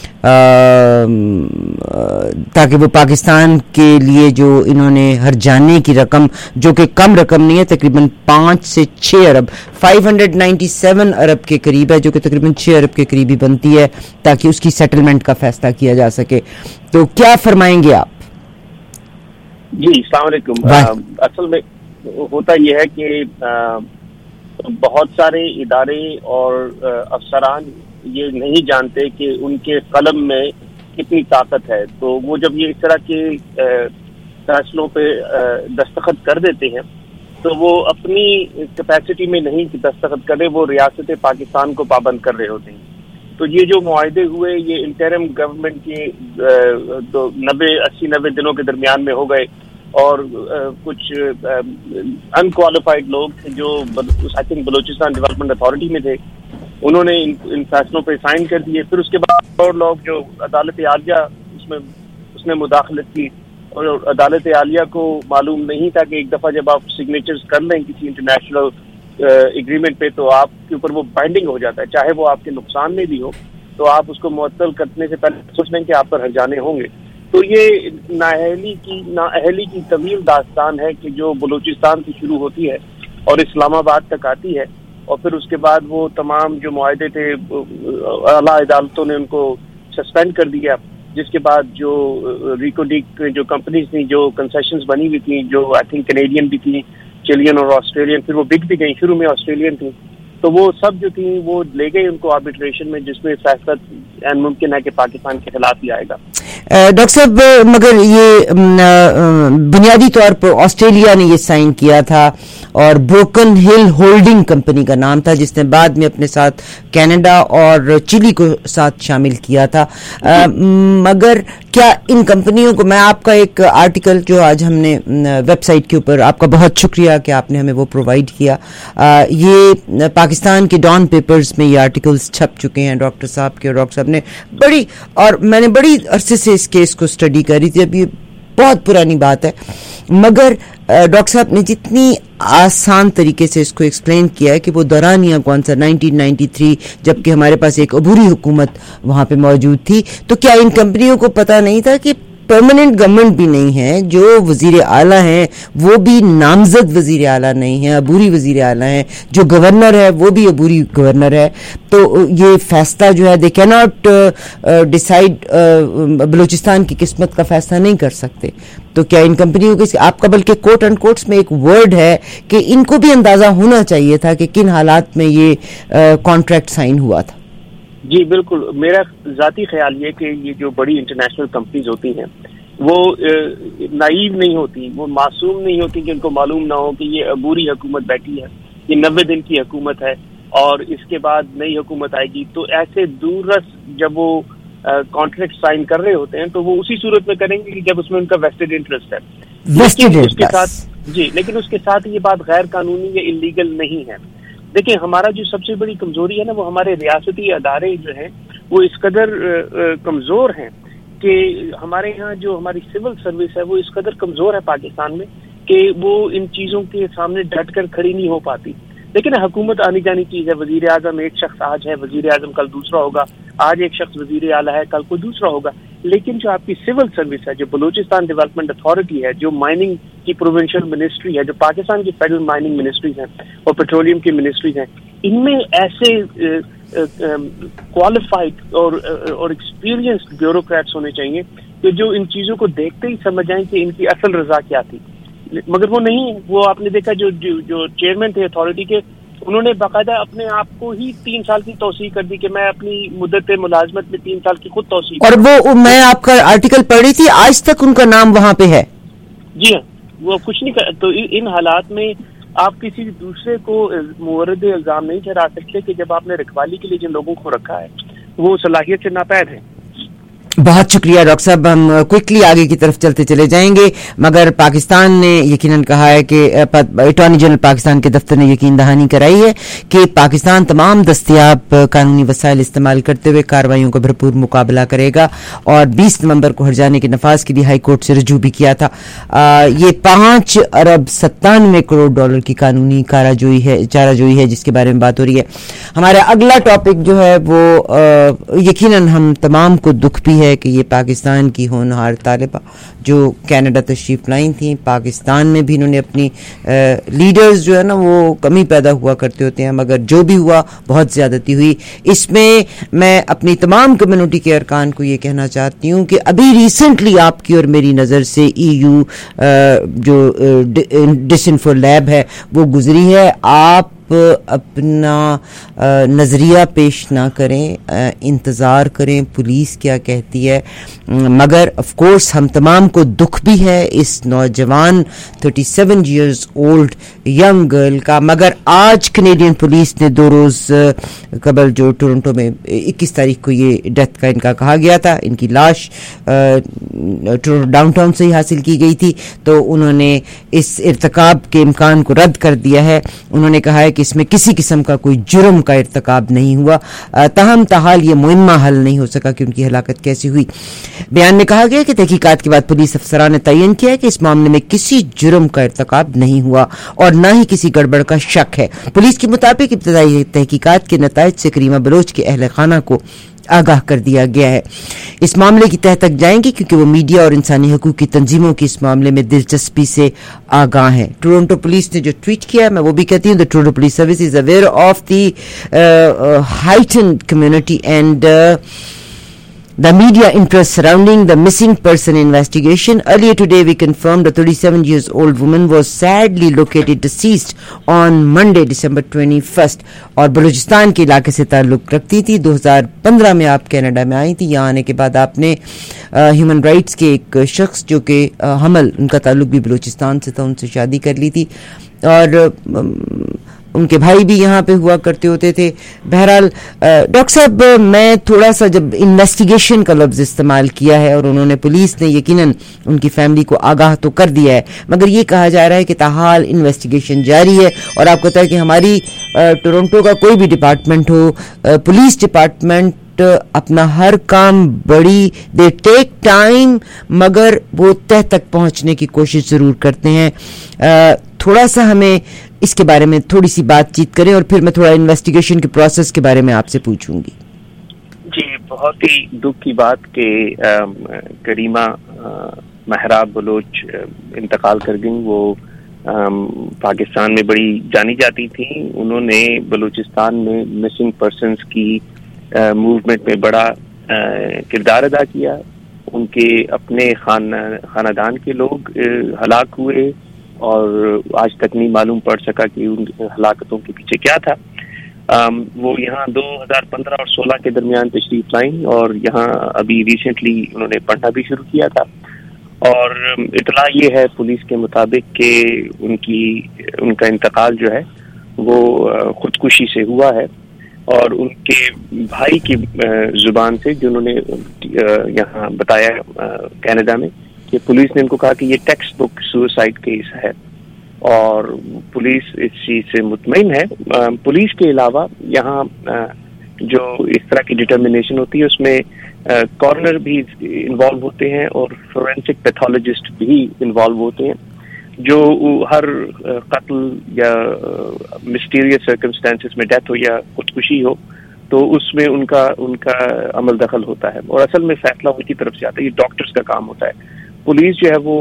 تاکہ وہ پاکستان کے لیے جو انہوں نے ہر جانے کی رقم, جو کہ کم رقم نہیں ہے, تقریباً پانچ سے چھ ارب فائیو ہنڈریڈ نائنٹی سیون ارب کے قریب ہے, جو کہ تقریباً چھ ارب کے قریب ہی بنتی ہے, تاکہ اس کی سیٹلمنٹ کا فیصلہ کیا جا سکے. تو کیا فرمائیں گے آپ؟ جی السلام علیکم. اصل میں ہوتا یہ ہے کہ بہت سارے ادارے اور افسران یہ نہیں جانتے کہ ان کے قلم میں کتنی طاقت ہے. تو وہ جب یہ اس طرح کے فیصلوں پہ دستخط کر دیتے ہیں تو وہ اپنی کیپیسٹی میں نہیں دستخط کر رہے, وہ ریاست پاکستان کو پابند کر رہے ہوتے ہیں. تو یہ جو معاہدے ہوئے یہ انٹرم گورنمنٹ کے نبے اسی نبے دنوں کے درمیان میں ہو گئے, اور کچھ ان کوالیفائڈ لوگ تھے جو I think Balochistan development authority میں تھے, انہوں نے ان فیصلوں پہ سائن کر دیے. پھر اس کے بعد اور لوگ جو عدالت عالیہ اس میں اس نے مداخلت کی, اور عدالت عالیہ کو معلوم نہیں تھا کہ ایک دفعہ جب آپ سگنیچرز کر لیں کسی انٹرنیشنل ایگریمنٹ پہ تو آپ کے اوپر وہ بائنڈنگ ہو جاتا ہے, چاہے وہ آپ کے نقصان میں بھی ہو, تو آپ اس کو معطل کرنے سے پہلے سوچ لیں کہ آپ پر ہرجانے ہوں گے. تو یہ نااہلی کی نااہلی کی طویل داستان ہے کہ جو بلوچستان سے شروع ہوتی ہے اور اسلام آباد تک آتی ہے, اور پھر اس کے بعد وہ تمام جو معاہدے تھے اعلیٰ عدالتوں نے ان کو سسپینڈ کر دیا, جس کے بعد جو ریکوڈک جو کمپنیز تھیں جو کنسیشنز بنی ہوئی تھیں, جو آئی تھنک کینیڈین بھی تھیں, چلین اور آسٹریلین, پھر وہ بک بھی گئیں, شروع میں آسٹریلین تھیں, تو وہ سب جو تھیں وہ لے گئے ان کو آربیٹریشن میں, جس میں فیصلہ ممکن ہے کہ پاکستان کے خلاف ہی آئے گا. ڈاکٹر صاحب مگر یہ بنیادی طور پر آسٹریلیا نے یہ سائن کیا تھا, اور بروکن ہل ہولڈنگ کمپنی کا نام تھا, جس نے بعد میں اپنے ساتھ کینیڈا اور چلی کو ساتھ شامل کیا تھا. مگر کیا ان کمپنیوں کو, میں آپ کا ایک آرٹیکل جو آج ہم نے ویب سائٹ کے اوپر, آپ کا بہت شکریہ کہ آپ نے ہمیں وہ پرووائڈ کیا, یہ پاکستان کے ڈان پیپرز میں یہ آرٹیکلز چھپ چکے ہیں ڈاکٹر صاحب کے, اور ڈاکٹر صاحب نے بڑی, اور میں نے بڑی عرصے سے اس کیس کو اسٹڈی کری تھی, اب یہ بہت پرانی بات ہے, مگر ڈاکٹر صاحب نے جتنی آسان طریقے سے اس کو ایکسپلین کیا ہے کہ وہ دورانیہ کون سا نائنٹین نائنٹی تھری, جبکہ ہمارے پاس ایک عبوری حکومت وہاں پہ موجود تھی, تو کیا ان کمپنیوں کو پتہ نہیں تھا کہ پرماننٹ گورنمنٹ بھی نہیں ہے, جو وزیر اعلیٰ ہیں وہ بھی نامزد وزیر اعلیٰ نہیں ہیں, عبوری وزیر اعلیٰ ہیں, جو گورنر ہے وہ بھی عبوری گورنر ہے, تو یہ فیصلہ جو ہے دے کی ناٹ ڈیسائیڈ, بلوچستان کی قسمت کا فیصلہ نہیں کر سکتے. تو کیا ان کمپنیوں کے, آپ کا بلکہ کوٹ اینڈ کوٹس میں ایک ورڈ ہے کہ ان کو بھی اندازہ ہونا چاہیے تھا کہ کن حالات میں یہ کانٹریکٹ سائن ہوا تھا؟ جی بالکل, میرا ذاتی خیال یہ کہ یہ جو بڑی انٹرنیشنل کمپنیز ہوتی ہیں وہ نائیو نہیں ہوتی, وہ معصوم نہیں ہوتی کہ ان کو معلوم نہ ہو کہ یہ عبوری حکومت بیٹھی ہے, یہ نوے دن کی حکومت ہے, اور اس کے بعد نئی حکومت آئے گی. تو ایسے دور رس جب وہ کانٹریکٹ سائن کر رہے ہوتے ہیں تو وہ اسی صورت میں کریں گے جب اس میں ان کا ویسٹڈ انٹرسٹ ہے. لیکن اس کے ساتھ جی لیکن اس کے ساتھ یہ بات غیر قانونی یا انلیگل نہیں ہے. دیکھیں ہمارا جو سب سے بڑی کمزوری ہے نا, وہ ہمارے ریاستی ادارے جو ہیں وہ اس قدر کمزور ہیں کہ ہمارے یہاں جو ہماری سول سروس ہے وہ اس قدر کمزور ہے پاکستان میں کہ وہ ان چیزوں کے سامنے ڈٹ کر کھڑی نہیں ہو پاتی. لیکن حکومت آنی جانی چیز ہے, وزیر اعظم ایک شخص آج ہے, وزیر اعظم کل دوسرا ہوگا, آج ایک شخص وزیر اعلیٰ ہے, کل کوئی دوسرا ہوگا. لیکن جو آپ کی سول سروس ہے, جو بلوچستان ڈیولپمنٹ اتھارٹی ہے, جو مائننگ کی پروونشل منسٹری ہے, جو پاکستان کی فیڈرل مائننگ منسٹریز ہیں اور پیٹرولیم کی منسٹریز ہیں, ان میں ایسے کوالیفائڈ اور اور ایکسپیرینسڈ بیوروکریٹس ہونے چاہیے کہ جو ان چیزوں کو دیکھتے ہی سمجھ جائیں کہ ان کی اصل رضا کیا تھی. مگر وہ نہیں, وہ آپ نے دیکھا جو جو چیئرمین تھے اتھارٹی کے, انہوں نے باقاعدہ اپنے آپ کو ہی تین سال کی توسیع کر دی کہ میں اپنی مدت ملازمت میں تین سال کی خود توسیع. اور وہ میں آپ کا آرٹیکل پڑھ رہی تھی, آج تک ان کا نام وہاں پہ ہے. جی ہاں, وہ کچھ نہیں کر, تو ان حالات میں آپ کسی دوسرے کو مورد الزام نہیں ٹھہرا سکتے کہ جب آپ نے رکھوالی کے لیے جن لوگوں کو رکھا ہے وہ صلاحیت سے ناپید ہیں. بہت شکریہ ڈاکٹر صاحب, ہم کوئکلی آگے کی طرف چلتے چلے جائیں گے, مگر پاکستان نے یقیناً کہا ہے کہ اٹارنی جنرل پاکستان کے دفتر نے یقین دہانی کرائی ہے کہ پاکستان تمام دستیاب قانونی وسائل استعمال کرتے ہوئے کارروائیوں کا بھرپور مقابلہ کرے گا, اور بیس نومبر کو ہرجانے کے نفاذ کے لیے ہائی کورٹ سے رجوع بھی کیا تھا. آ, یہ پانچ ارب ستانوے کروڑ ڈالر کی قانونی کارا جوئی ہے چارہ جوئی ہے جس کے بارے میں بات ہو رہی ہے. ہمارا اگلا ٹاپک جو ہے وہ یقیناً ہم تمام کو دکھ بھی ہے کہ یہ پاکستان کی ہونہار طالبہ جو کینیڈا تشریف لائی تھیں, پاکستان میں بھی انہوں نے اپنی لیڈرز جو ہے نا وہ کمی پیدا ہوا کرتے ہوتے ہیں, مگر جو بھی ہوا بہت زیادتی ہوئی. اس میں میں اپنی تمام کمیونٹی کے ارکان کو یہ کہنا چاہتی ہوں کہ ابھی ریسنٹلی آپ کی اور میری نظر سے ای یو جو ڈس انفو لیب ہے وہ گزری ہے. آپ اپنا نظریہ پیش نہ کریں, انتظار کریں پولیس کیا کہتی ہے, مگر آف کورس ہم تمام کو دکھ بھی ہے اس نوجوان thirty seven years old young girl کا. مگر آج کینیڈین پولیس نے دو روز قبل جو ٹورنٹو میں اکیس تاریخ کو یہ ڈیتھ کا ان کا کہا گیا تھا, ان کی لاش ڈاؤن ٹاؤن سے ہی حاصل کی گئی تھی, تو انہوں نے اس ارتکاب کے امکان کو رد کر دیا ہے. انہوں نے کہا ہے کہ اس میں کسی قسم کا کوئی جرم کا ارتکاب نہیں ہوا, تاہم تاحال یہ معمہ حل نہیں ہو سکا کہ ان کی ہلاکت کیسی ہوئی. بیان میں کہا گیا کہ تحقیقات کے بعد پولیس افسران نے تعین کیا کہ اس معاملے میں کسی جرم کا ارتکاب نہیں ہوا اور نہ ہی کسی گڑبڑ کا شک ہے. پولیس کے مطابق ابتدائی تحقیقات کے نتائج سے کریمہ بلوچ کے اہل خانہ کو آگاہ کر دیا گیا ہے. اس معاملے کی تہ تک جائیں گے کیونکہ وہ میڈیا اور انسانی حقوق کی تنظیموں کی اس معاملے میں دلچسپی سے آگاہ ہیں. ٹورنٹو پولیس نے جو ٹویٹ کیا میں وہ بھی کہتی ہوں, the Toronto police service is aware of the uh, heightened community and uh, the media interest surrounding the missing person investigation. Earlier today we confirmed a thirty-seven years old woman was sadly located deceased on Monday December twenty-first اور بلوچستان کے علاقے سے تعلق رکھتی تھی. دو ہزار پندرہ میں آپ کینیڈا میں آئی تھی. یہاں آنے کے بعد آپ نے ہیومن رائٹس کے ایک شخص جو کہ حمل ان کا تعلق بھی بلوچستان سے تھا ان سے شادی کر لی تھی, اور ان کے بھائی بھی یہاں پہ ہوا کرتے ہوتے تھے. بہرحال ڈاکٹر صاحب میں تھوڑا سا جب انویسٹیگیشن کا لفظ استعمال کیا ہے اور انہوں نے پولیس نے یقیناً ان کی فیملی کو آگاہ تو کر دیا ہے, مگر یہ کہا جا رہا ہے کہ تاحال انویسٹیگیشن جاری ہے. اور آپ کو پتہ ہے کہ ہماری ٹورنٹو کا کوئی بھی ڈپارٹمنٹ ہو, پولیس ڈپارٹمنٹ اپنا ہر کام بڑی دے ٹیک ٹائم مگر وہ تہ تک پہنچنے کی کوشش ضرور کرتے ہیں. تھوڑا سا ہمیں اس کے بارے میں تھوڑی سی بات چیت کریں اور پھر میں تھوڑا انویسٹیگیشن کے پروسیس کے بارے میں آپ سے پوچھوں گی. جی, بہت ہی دکھ کی بات کہ کریمہ محراب بلوچ انتقال کر گئیں. وہ پاکستان میں بڑی جانی جاتی تھیں. انہوں نے بلوچستان میں مسنگ پرسنز کی موومنٹ میں بڑا کردار ادا کیا. ان کے اپنے خاندان کے لوگ ہلاک ہوئے اور آج تک نہیں معلوم پڑ سکا کہ ان ہلاکتوں کے پیچھے کیا تھا. وہ یہاں دو ہزار پندرہ اور سولہ کے درمیان تشریف لائیں اور یہاں ابھی ریسنٹلی انہوں نے پڑھنا بھی شروع کیا تھا. اور اطلاع یہ ہے پولیس کے مطابق کہ ان کی ان کا انتقال جو ہے وہ خودکشی سے ہوا ہے. اور ان کے بھائی کی زبان سے جنہوں نے یہاں بتایا کینیڈا میں کہ پولیس نے ان کو کہا کہ یہ ٹیکسٹ بک سوسائڈ کیس ہے اور پولیس اس چیز سے مطمئن ہے. پولیس کے علاوہ یہاں جو اس طرح کی ڈٹرمنیشن ہوتی ہے اس میں کارنر بھی انوالو ہوتے ہیں اور فورینسک پیتھولوجسٹ بھی انوالو ہوتے ہیں. جو ہر قتل یا مسٹیریس سرکمسٹانسز میں ڈیتھ ہو یا خودکشی ہو تو اس میں ان کا ان کا عمل دخل ہوتا ہے اور اصل میں فیصلہ ان کی طرف سے آتا ہے. یہ ڈاکٹرز کا کام ہوتا ہے. پولیس جو ہے وہ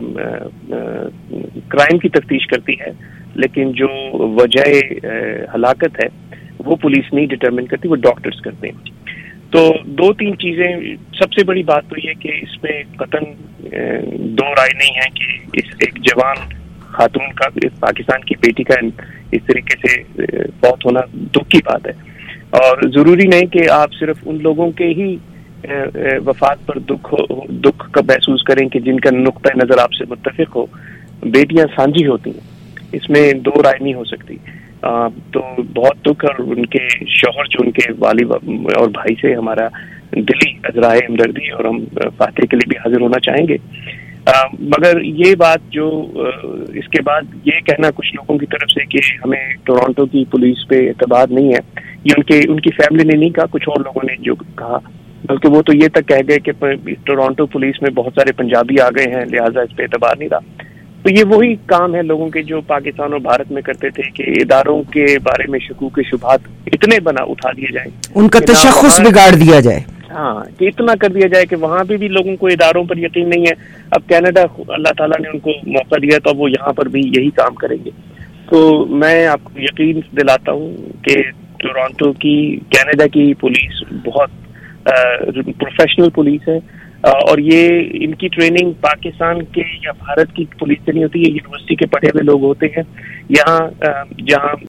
کرائم کی تفتیش کرتی ہے لیکن جو وجہ ہلاکت ہے وہ پولیس نہیں ڈٹرمن کرتی, وہ ڈاکٹرز کرتے ہیں. تو دو تین چیزیں. سب سے بڑی بات تو یہ کہ اس میں قطعاً دو رائے نہیں ہے کہ اس ایک جوان خاتون کا, پاکستان کی بیٹی کا اس طریقے سے فوت ہونا دکھ کی بات ہے. اور ضروری نہیں کہ آپ صرف ان لوگوں کے ہی وفات پر دکھ دکھ کا محسوس کریں کہ جن کا نقطۂ نظر آپ سے متفق ہو. بیٹیاں سانجھی ہوتی ہیں, اس میں دو رائے نہیں ہو سکتی. آ, تو بہت دکھ, اور ان کے شوہر جو ان کے والد اور بھائی سے ہمارا دلی عذرائے ہمدردی, اور ہم فاتح کے لیے بھی حاضر ہونا چاہیں گے. آ, مگر یہ بات جو آ, اس کے بعد یہ کہنا کچھ لوگوں کی طرف سے کہ ہمیں ٹورانٹو کی پولیس پہ اعتبار نہیں ہے, یہ ان کے ان کی فیملی نے نہیں کہا, کچھ اور لوگوں نے جو کہا, بلکہ وہ تو یہ تک کہہ گئے کہ ٹورانٹو پولیس میں بہت سارے پنجابی آ گئے ہیں, لہٰذا اس پہ اعتبار نہیں رہا. تو یہ وہی کام ہے لوگوں کے جو پاکستان اور بھارت میں کرتے تھے کہ اداروں کے بارے میں شکوک شبہات اتنے بنا اٹھا دیے جائیں, ان کا تشخص بگاڑ دیا جائے. ہاں, کہ اتنا کر دیا جائے کہ وہاں پہ بھی لوگوں کو اداروں پر یقین نہیں ہے. اب کینیڈا اللہ تعالیٰ نے ان کو موقع دیا تو اب وہ یہاں پر بھی یہی کام کریں گے. تو میں آپ کو یقین دلاتا ہوں کہ ٹورانٹو کی کینیڈا کی پولیس بہت پروفیشنل پولیس ہے, اور یہ ان کی ٹریننگ پاکستان کے یا بھارت کی پولیس سے نہیں ہوتی ہے, یونیورسٹی کے پڑھے ہوئے لوگ ہوتے ہیں. یہاں جہاں